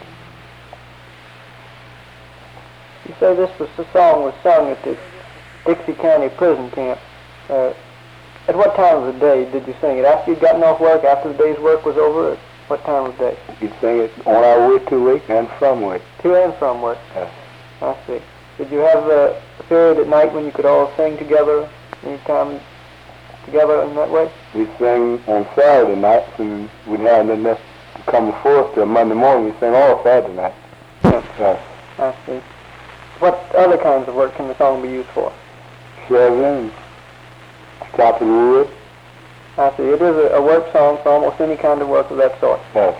[SPEAKER 1] You say this was the song was sung at the Dixie County prison camp. Uh, at what time of the day did you sing it? After you'd gotten off work, after the day's work was over? At what time of day?
[SPEAKER 3] You'd sing it on our way to work and from work.
[SPEAKER 1] To and from work?
[SPEAKER 3] Yes.
[SPEAKER 1] I see. Did you have uh, a period at night when you could all sing together, any time together in that way?
[SPEAKER 3] We sang on Saturday nights, and we'd have nothing else to come before us till Monday morning. We sang all Saturday nights.
[SPEAKER 1] Yeah.
[SPEAKER 3] Yes.
[SPEAKER 1] I see. What other kinds of work can the song be used for?
[SPEAKER 3] Shoveling, chopping wood.
[SPEAKER 1] I see. It is a, a work song for almost any kind of work of that sort.
[SPEAKER 3] Yes.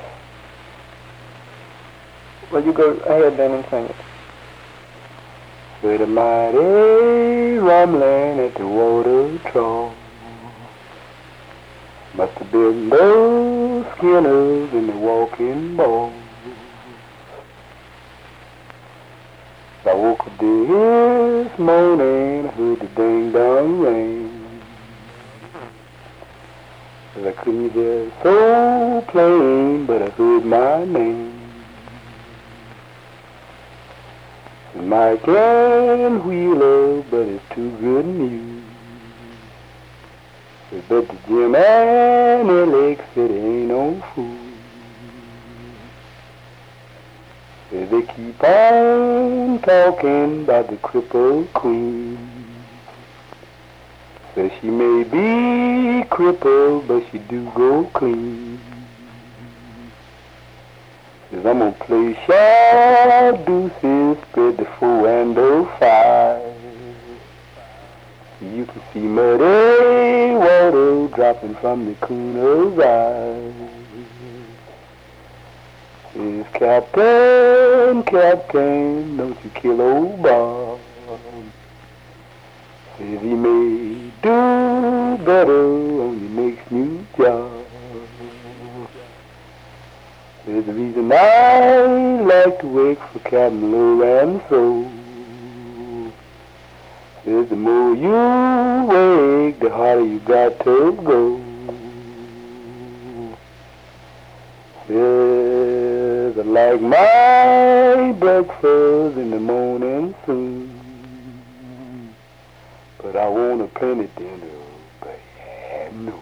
[SPEAKER 1] Well, you go ahead then and sing it.
[SPEAKER 3] With a mighty rumbling at the water trough, must have been those skinners in the walking ball. I woke up this morning, I heard the ding-dong ring. Well, I couldn't hear it so plain, but I heard my name. Mike and Wheeler, but it's too good news. But the Jim and Alex said ain't no fool. They keep on talking about the crippled queen. Says she may be crippled, but she do go clean. Says I'm gonna play sharp deuces, spread the four and the five. You can see muddy water dropping from the cooner's eyes. Says, Captain, Captain, don't you kill old Bob. Says he may do better on your next new job. Says the reason I like to work for Captain Lorenzo. Says the more you work, the harder you got to go. Says I like my breakfast in the morning soon, but I want a penny dinner by noon.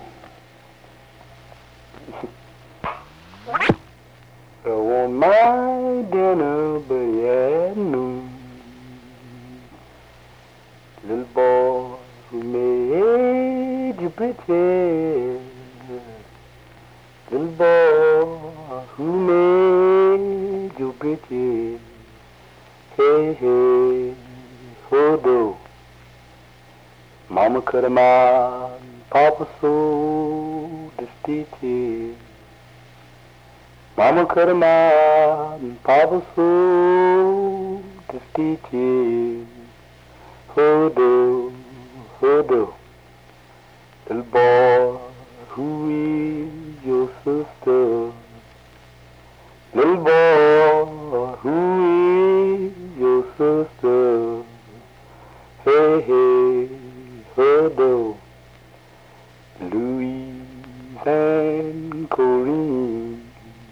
[SPEAKER 3] I want my dinner by noon. Little boy who made you pretty, little boy who made you pretty, hey, hey, hodo. Mama cut him out, Papa sold the stitches. Mama cut him out, and Papa sold the stitches. Hodo, hodo, little boy, who is your sister? Little boy, who is your sister? Hey, hey, hodo, Louise and Corinne.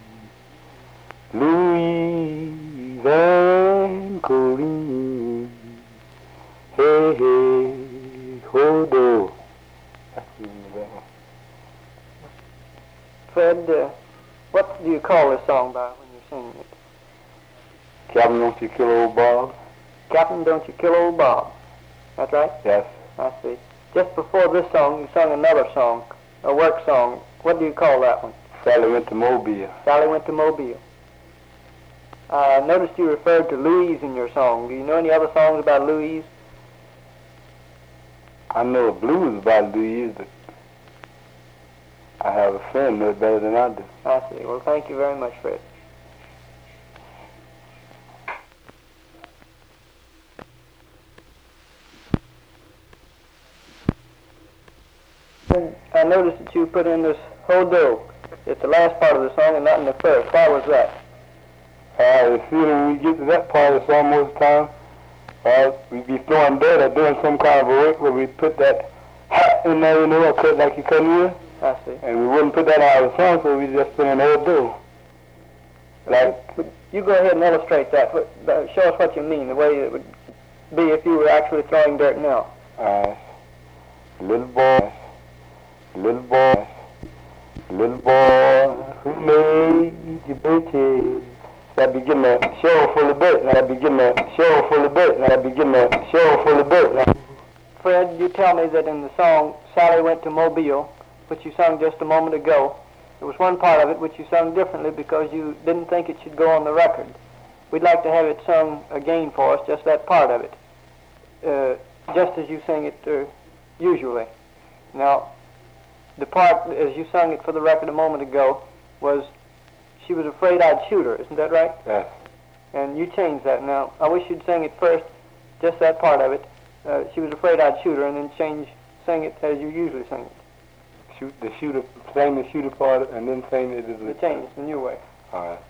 [SPEAKER 3] Louise and Corinne. Hey, hey, hodo.
[SPEAKER 1] Fred, uh, what do you call this song by when you're singing it?
[SPEAKER 3] Captain, don't you kill old Bob?
[SPEAKER 1] Captain, don't you kill old Bob. That's right?
[SPEAKER 3] Yes.
[SPEAKER 1] I see. Just before this song, you sung another song, a work song. What do you call that one?
[SPEAKER 3] Sally went to Mobile.
[SPEAKER 1] Sally went to Mobile. I noticed you referred to Louise in your song. Do you know any other songs about Louise?
[SPEAKER 3] I know a blues about Louise, but I have a friend knows better than I do.
[SPEAKER 1] I see. Well, thank you very much, Fred. And I noticed that you put in this hodo. It's the last part of the song and not in the first. Why was that?
[SPEAKER 3] I have a feeling when we get to that part of the song most of the time, Or we'd be throwing dirt or doing some kind of a work where we'd put that hat in there, you know, or cut like you cut wood.
[SPEAKER 1] I see.
[SPEAKER 3] And we wouldn't put that out of the song, so we'd just put in old dough. Like,
[SPEAKER 1] But you go ahead and illustrate that. What, uh, show us what you mean, the way it would be if you were actually throwing dirt now.
[SPEAKER 3] uh, little boy, little boy, little boy who made you bitches. I'd be getting a shovel full of dirt, and I'd be getting a shovel full of dirt, and I'd be getting a shovel full of dirt.
[SPEAKER 1] Fred, you tell me that in the song Sally Went to Mobile, which you sung just a moment ago, there was one part of it which you sung differently because you didn't think it should go on the record. We'd like to have it sung again for us, just that part of it, uh, just as you sing it uh, usually. Now, the part as you sung it for the record a moment ago was she was afraid I'd shoot her, isn't that right?
[SPEAKER 3] Yes.
[SPEAKER 1] And you changed that now. I wish you'd sing it first, just that part of it. Uh, she was afraid I'd shoot her, and then change, sing it as you usually sing it.
[SPEAKER 3] Shoot the shooter, sing the shooter part, and then sing it as
[SPEAKER 1] The
[SPEAKER 3] a
[SPEAKER 1] change, the new way.
[SPEAKER 3] All right.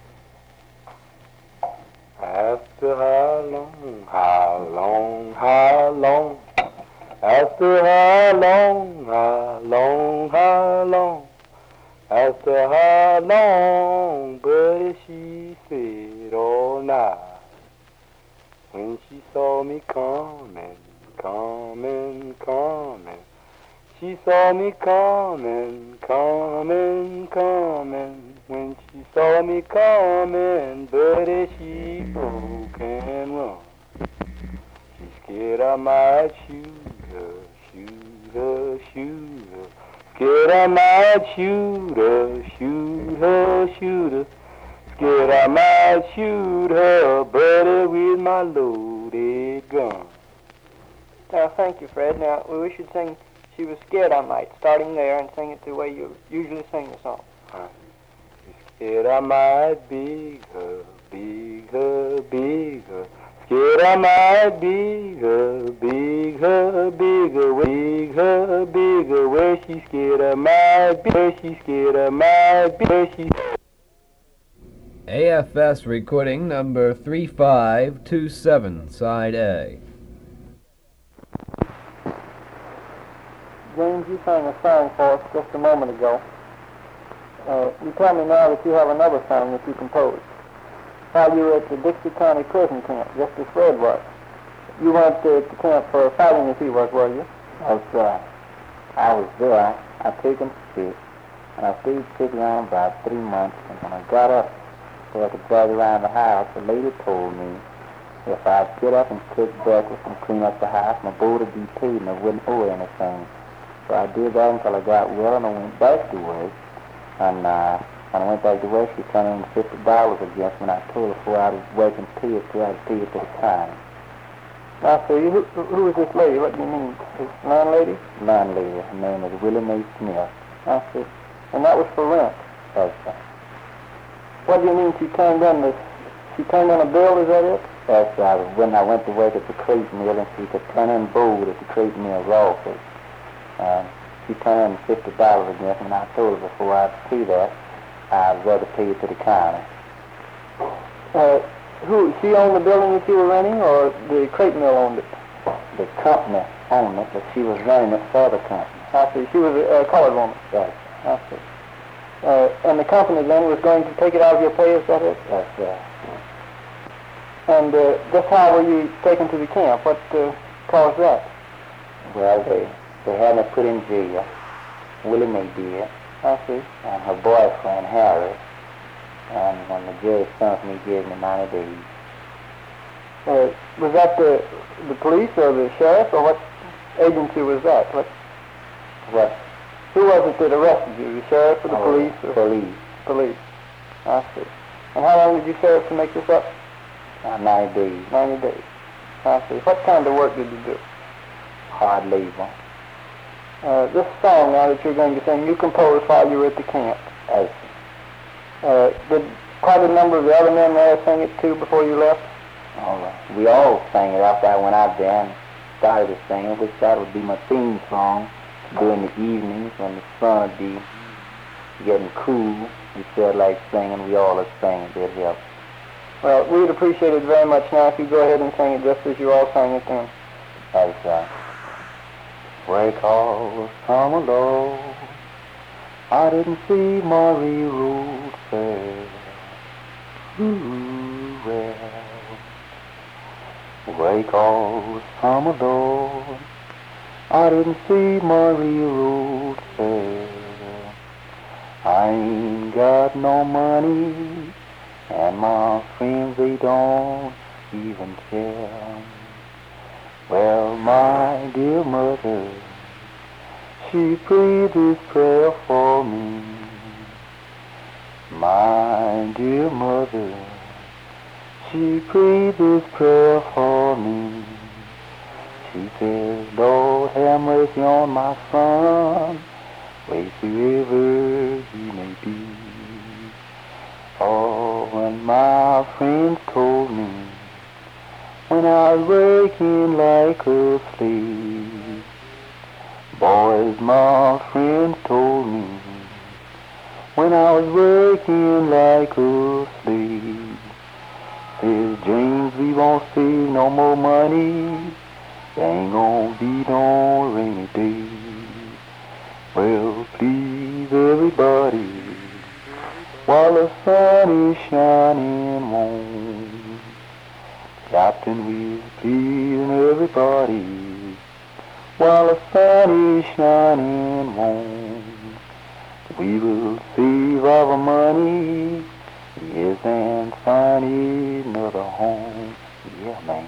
[SPEAKER 3] After how long, how long, how long? After how long, how long, how long? After how long, but she said all night. When she saw me coming, coming, coming. She saw me coming, coming, coming. When she saw me coming, buddy, she broke and run. She scared I might shoot her, shoot her, shoot her. Scared I might shoot her, shoot her, shoot her. Scared I might shoot her, buddy, with my loaded gun.
[SPEAKER 1] Now, thank you, Fred. Now, we wish you'd sing She Was Scared I Might, starting there, and sing it the way you usually sing the song.
[SPEAKER 3] Right. Scared I might big her, big her, big her. Scared I might big her, big her, big her, big her, big her. Where she scared I might be, where she scared I might be, where she.
[SPEAKER 5] A F S recording number three five two seven, side A.
[SPEAKER 1] James, you sang a song for us just a moment ago. Uh, you tell me now that you have another song that you composed. While you were at the Dixie County prison camp, just as Fred was. You went uh, at the camp for fighting as he was, were you?
[SPEAKER 6] That's right. I was there. I took him sick, and I stayed sick around about three months, and when I got up so I could drive around the house, the lady told me if I'd get up and cook breakfast and clean up the house, my board would be paid and I wouldn't owe her anything. So I did that until I got well, and I went back to work. And uh, when I went back to work, she turned in fifty dollars against me, and I told her before I was working pay it to, I'd pay it to the time.
[SPEAKER 1] Now, so you, who, who is this lady? What do you mean? This landlady?
[SPEAKER 6] Landlady, her name is Willie Mae Smith.
[SPEAKER 1] I see. And that was for rent.
[SPEAKER 6] That's right.
[SPEAKER 1] What do you mean she turned in this? She turned in a bill, is that it?
[SPEAKER 6] That's right. When I went to work at the crate mill, and she could turn in board at the crate mill's office. Uh, she turned in fifty dollars against me, and I told her before I'd pay that, I'd rather pay it to the county.
[SPEAKER 1] Uh, who, she owned the building that you were renting, or the crate mill owned it?
[SPEAKER 6] The company owned it, but she was running it for the company.
[SPEAKER 1] I see. She was a, a colored woman.
[SPEAKER 6] Right.
[SPEAKER 1] I see. Uh, and the company then was going to take it out of your pay, is that it?
[SPEAKER 6] That's right.
[SPEAKER 1] And uh, just how were you taken to the camp? What uh, caused that?
[SPEAKER 6] Well, they, they had me put in jail. Willie Mae did.
[SPEAKER 1] I see.
[SPEAKER 6] And her boyfriend, Harry. And when the judge sentenced me, he gave me ninety days.
[SPEAKER 1] Uh, was that the the police or the sheriff, or what agency was that? What?
[SPEAKER 6] What?
[SPEAKER 1] Who was it that arrested you? The sheriff or the
[SPEAKER 6] Oh,
[SPEAKER 1] police? Or
[SPEAKER 6] police.
[SPEAKER 1] Police. I see. And how long did you serve to make this up?
[SPEAKER 6] Uh, ninety days.
[SPEAKER 1] Ninety days. I see. What kind of work did you do?
[SPEAKER 6] Hard labor.
[SPEAKER 1] Uh, this song now that you're going to sing, you composed while you were at the camp.
[SPEAKER 6] Yes.
[SPEAKER 1] Uh, did quite a number of the other men there sing it too before you left?
[SPEAKER 6] All right. We all sang it after I went out there and started to sing it, which that would be my theme song during the evenings when the sun would be getting cool. We felt like singing. We all are singing. It helped.
[SPEAKER 1] Well, we'd appreciate it very much now if you go ahead and sing it just as you all sang it then.
[SPEAKER 6] That's uh, wake all summer low. I didn't see Marie Road fair. Ooh, well. Wake all summer low. I didn't see Marie Road fair. I ain't got no money, and my friends, they don't even care. Well, my dear mother, she prayed this prayer for me. My dear mother, she prayed this prayer for me. She says, Lord, have mercy on my son, wherever he may be. Oh, when my friends told me, when I was working like a slave, boys, my friends told me, when I was working like a slave, says, James, we won't save no more money, there ain't gonna be no rainy day. Well, please, everybody, while the sun is shining warm, Captain, we're pleasing everybody, while the sun is shining warm. We will save our money, yes, and find another home. Yeah, man.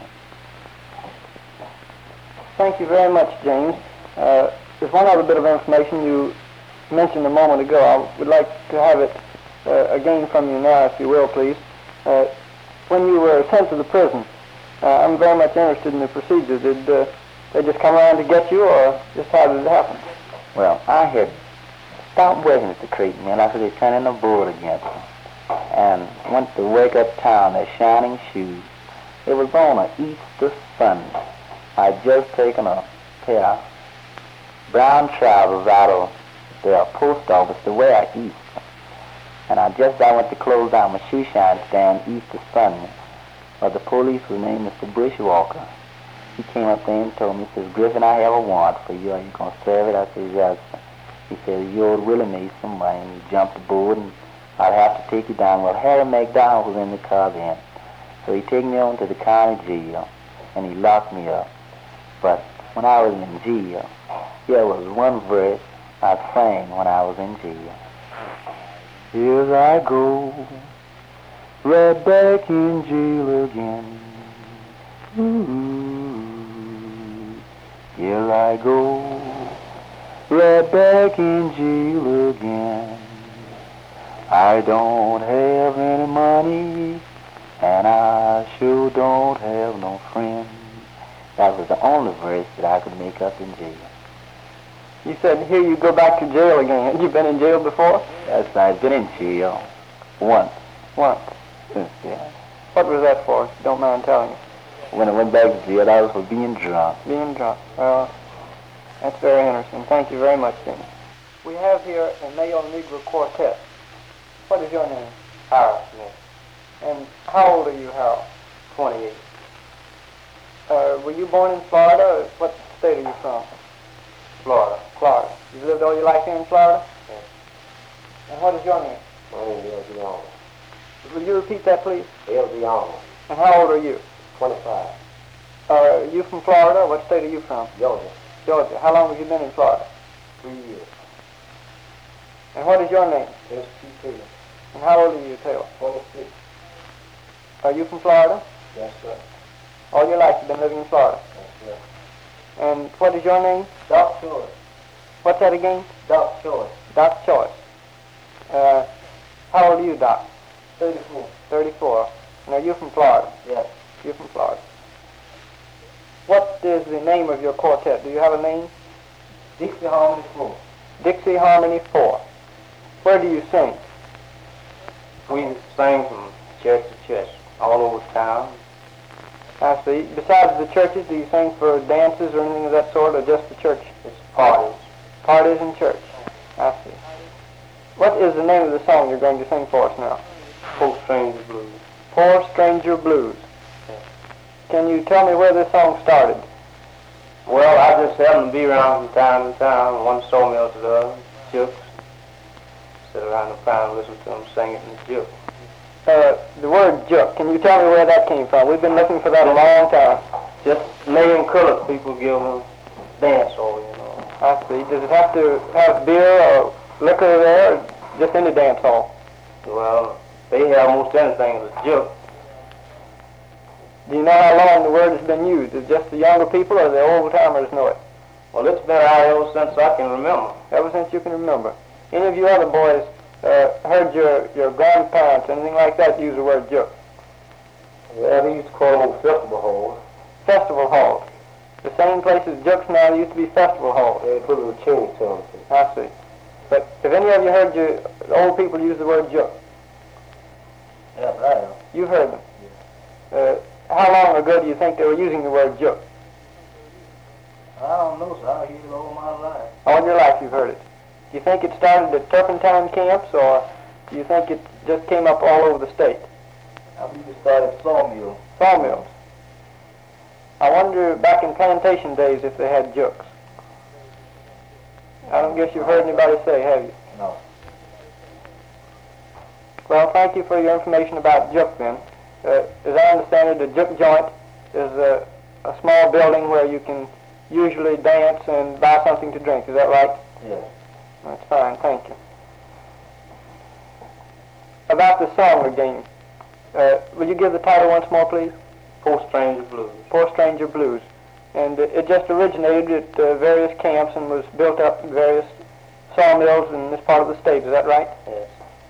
[SPEAKER 1] Thank you very much, James. Uh, there's one other bit of information you mentioned a moment ago. I would like to have it uh, again from you now, if you will, please. Uh, when you were sent to the prison, uh, I'm very much interested in the procedure. Did uh, they just come around to get you, or just how did it happen?
[SPEAKER 6] Well, I had stopped working at the crate mill after they turned in the board against me, and went to work uptown at Shining Shoes. It was on an Easter Sunday. I'd just taken a pair of brown trousers out of the post office to wear at Easter. And I just I went to close out my shoe shine stand Easter Sunday. But the police was named Mister Bushwalker. He came up there and told me, he says, Griffin, I have a warrant for you. Are you going to serve it? I said, yes, sir. He said, you owed Willie Mason some money. And he jumped aboard and I'd have to take you down. Well, Harry McDowell was in the car then. So he took me on to the county jail and he locked me up. But when I was in jail, there was one verse I sang when I was in jail. Here I go, right back in jail again. Ooh, here I go, right back in jail again. I don't have any money, and I sure don't have no friends. That was the only verse that I could make up in jail.
[SPEAKER 1] You said, here you go back to jail again. Had you been in jail before?
[SPEAKER 6] Yes, I've been in jail once.
[SPEAKER 1] Once?
[SPEAKER 6] Yeah.
[SPEAKER 1] What was that for, if you don't mind telling me?
[SPEAKER 6] When I went back to jail, I was for being drunk.
[SPEAKER 1] Being drunk. Well, that's very interesting. Thank you very much, Jimmy. We have here a male Negro quartet. What is your name?
[SPEAKER 7] Harold Smith.
[SPEAKER 1] And how old are you, Harold?
[SPEAKER 7] twenty-eight.
[SPEAKER 1] Uh, were you born in Florida? What state are you from?
[SPEAKER 7] Florida.
[SPEAKER 1] Florida. You've lived all your life here in Florida?
[SPEAKER 7] Yes.
[SPEAKER 1] And what is your name?
[SPEAKER 7] My name is L D Arnold.
[SPEAKER 1] Will you repeat that, please?
[SPEAKER 7] L D Arnold.
[SPEAKER 1] And how old are you?
[SPEAKER 7] twenty-five.
[SPEAKER 1] Uh, are you from Florida? What state are you from?
[SPEAKER 7] Georgia.
[SPEAKER 1] Georgia. How long have you been in Florida?
[SPEAKER 7] Three years.
[SPEAKER 1] And what is your name?
[SPEAKER 7] S P Taylor.
[SPEAKER 1] And how old are you, Taylor?
[SPEAKER 7] twenty-six.
[SPEAKER 1] Are you from Florida?
[SPEAKER 7] Yes, sir.
[SPEAKER 1] All your life you've been living in Florida.
[SPEAKER 7] Yes, sir.
[SPEAKER 1] And what is your name?
[SPEAKER 7] Doc Choice.
[SPEAKER 1] What's that again?
[SPEAKER 7] Doc Choice.
[SPEAKER 1] Doc Choice. Uh, how old are you, Doc?
[SPEAKER 7] thirty-four.
[SPEAKER 1] thirty-four. And are you from Florida?
[SPEAKER 7] Yes.
[SPEAKER 1] You're from Florida. What is the name of your quartet? Do you have a name?
[SPEAKER 7] Dixie Harmony Four.
[SPEAKER 1] Dixie Harmony Four. Where do you sing?
[SPEAKER 7] We sing from church to church, all over town.
[SPEAKER 1] I see. Besides the churches, do you sing for dances or anything of that sort, or just the church?
[SPEAKER 7] It's parties.
[SPEAKER 1] Parties in church. I see. What is the name of the song you're going to sing for us now?
[SPEAKER 7] Folk Strings Blues.
[SPEAKER 1] Poor Stranger Blues. Can you tell me where this song started?
[SPEAKER 7] Well, I just happened to be around from time to time, one sawmill to the other, jukes. Sit around the pine and listen to them sing it in the juke.
[SPEAKER 1] Uh, the word juk, can you tell me where that came from? We've been looking for that a long time.
[SPEAKER 7] Just million colored people give them dance over, you know.
[SPEAKER 1] I see. Does it have to have beer or liquor there, or just any dance hall?
[SPEAKER 7] Well, they have most anything as a juke.
[SPEAKER 1] Do you know how long the word has been used? Is it just the younger people or the old timers know it?
[SPEAKER 7] Well, it's been out ever since I can remember.
[SPEAKER 1] Ever since you can remember. Any of you other boys uh, heard your, your grandparents, anything like that, use the word juk?
[SPEAKER 3] Yeah, they used to call them festival halls.
[SPEAKER 1] Festival halls. The same places juks now, they used to be festival halls.
[SPEAKER 3] They put a little change to them.
[SPEAKER 1] I see. But have any of you heard your old people use the word juk?
[SPEAKER 3] Yeah, I have.
[SPEAKER 1] You've heard them. Uh, how long ago do you think they were using the word juk?
[SPEAKER 3] I don't know, so I hear it all my life.
[SPEAKER 1] All your life you've heard it. Do you think it started at turpentine camps, or do you think it just came up all over the state?
[SPEAKER 3] I believe it started sawmill.
[SPEAKER 1] Sawmills. I wonder back in plantation days if they had juks. I don't guess you've heard anybody say, have you?
[SPEAKER 3] No.
[SPEAKER 1] Well, thank you for your information about juk then. Uh, as I understand it, a juk joint is a, a small building where you can usually dance and buy something to drink. Is that right?
[SPEAKER 3] Yes.
[SPEAKER 1] That's fine, thank you. About the song again, uh, will you give the title once more, please?
[SPEAKER 7] Poor Stranger Blues.
[SPEAKER 1] Poor Stranger Blues. And uh, it just originated at uh, various camps and was built up in various sawmills in this part of the state. Is that right?
[SPEAKER 7] Yes.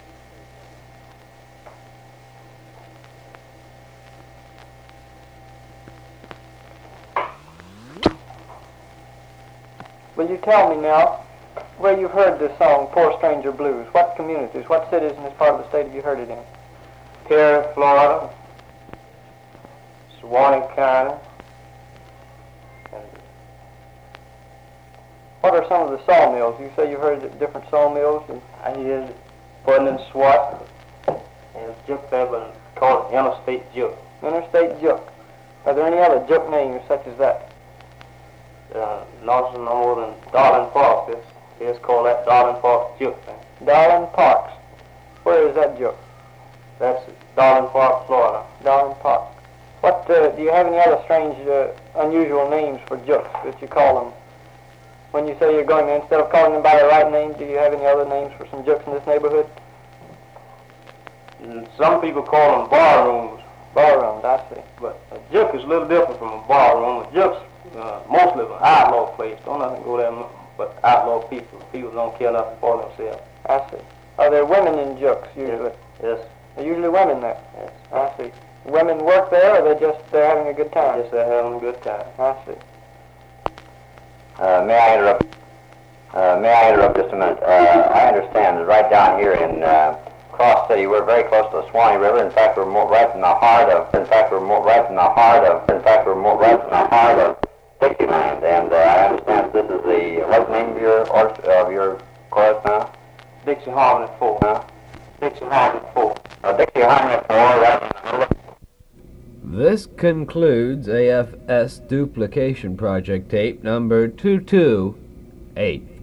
[SPEAKER 1] Will you tell me now where you've heard this song, Poor Stranger Blues? What communities, what cities in this part of the state have you heard it in?
[SPEAKER 7] Perry, Florida, Suwannee County, and
[SPEAKER 1] what are some of the sawmills? You say you've heard it at different sawmills. And
[SPEAKER 7] I hear it putting in SWAT, and it's juke there, but it's called Interstate Juke.
[SPEAKER 1] Interstate Juk. Are there any other juk names such as that?
[SPEAKER 7] Uh, nothing no more than Darling Park. It's, it's called that Darling Park Juke thing.
[SPEAKER 1] Darling Parks. Where is that juk?
[SPEAKER 7] That's Darling Park, Florida.
[SPEAKER 1] Darling Park. What, uh, do you have any other strange, uh, unusual names for juks that you call them? When you say you're going there, instead of calling them by their right name, do you have any other names for some juks in this neighborhood?
[SPEAKER 7] And some people call them bar rooms,
[SPEAKER 1] Ballrooms, I see.
[SPEAKER 7] but a juke is a little different from a bar room. A juke's uh, mostly an outlaw place. Don't nothing go there but outlaw people. People don't care nothing for themselves.
[SPEAKER 1] I see. Are there women in juks usually?
[SPEAKER 7] Yes,
[SPEAKER 1] There are usually women there.
[SPEAKER 7] yes.
[SPEAKER 1] I see. Women work there, or they just they're having a good time?
[SPEAKER 7] Yes, they're having a good time.
[SPEAKER 1] I see.
[SPEAKER 4] Uh, may I interrupt? Uh, may I interrupt just a minute? Uh, I understand that right down here in uh, Cross City, we're very close to the Suwannee River. In fact, we're more right in the heart of. In fact, we're more right in the heart of. In fact, we're more right in the heart of Dixieland. And uh, I understand this is the what's the name of your or, of your chorus now?
[SPEAKER 7] Dixie Harmony Four.
[SPEAKER 4] Huh?
[SPEAKER 7] Dixie Harmony Four.
[SPEAKER 4] Uh, Dixie Harmony Four, right in the middle of.
[SPEAKER 5] This concludes A F S Duplication Project tape number two two eight.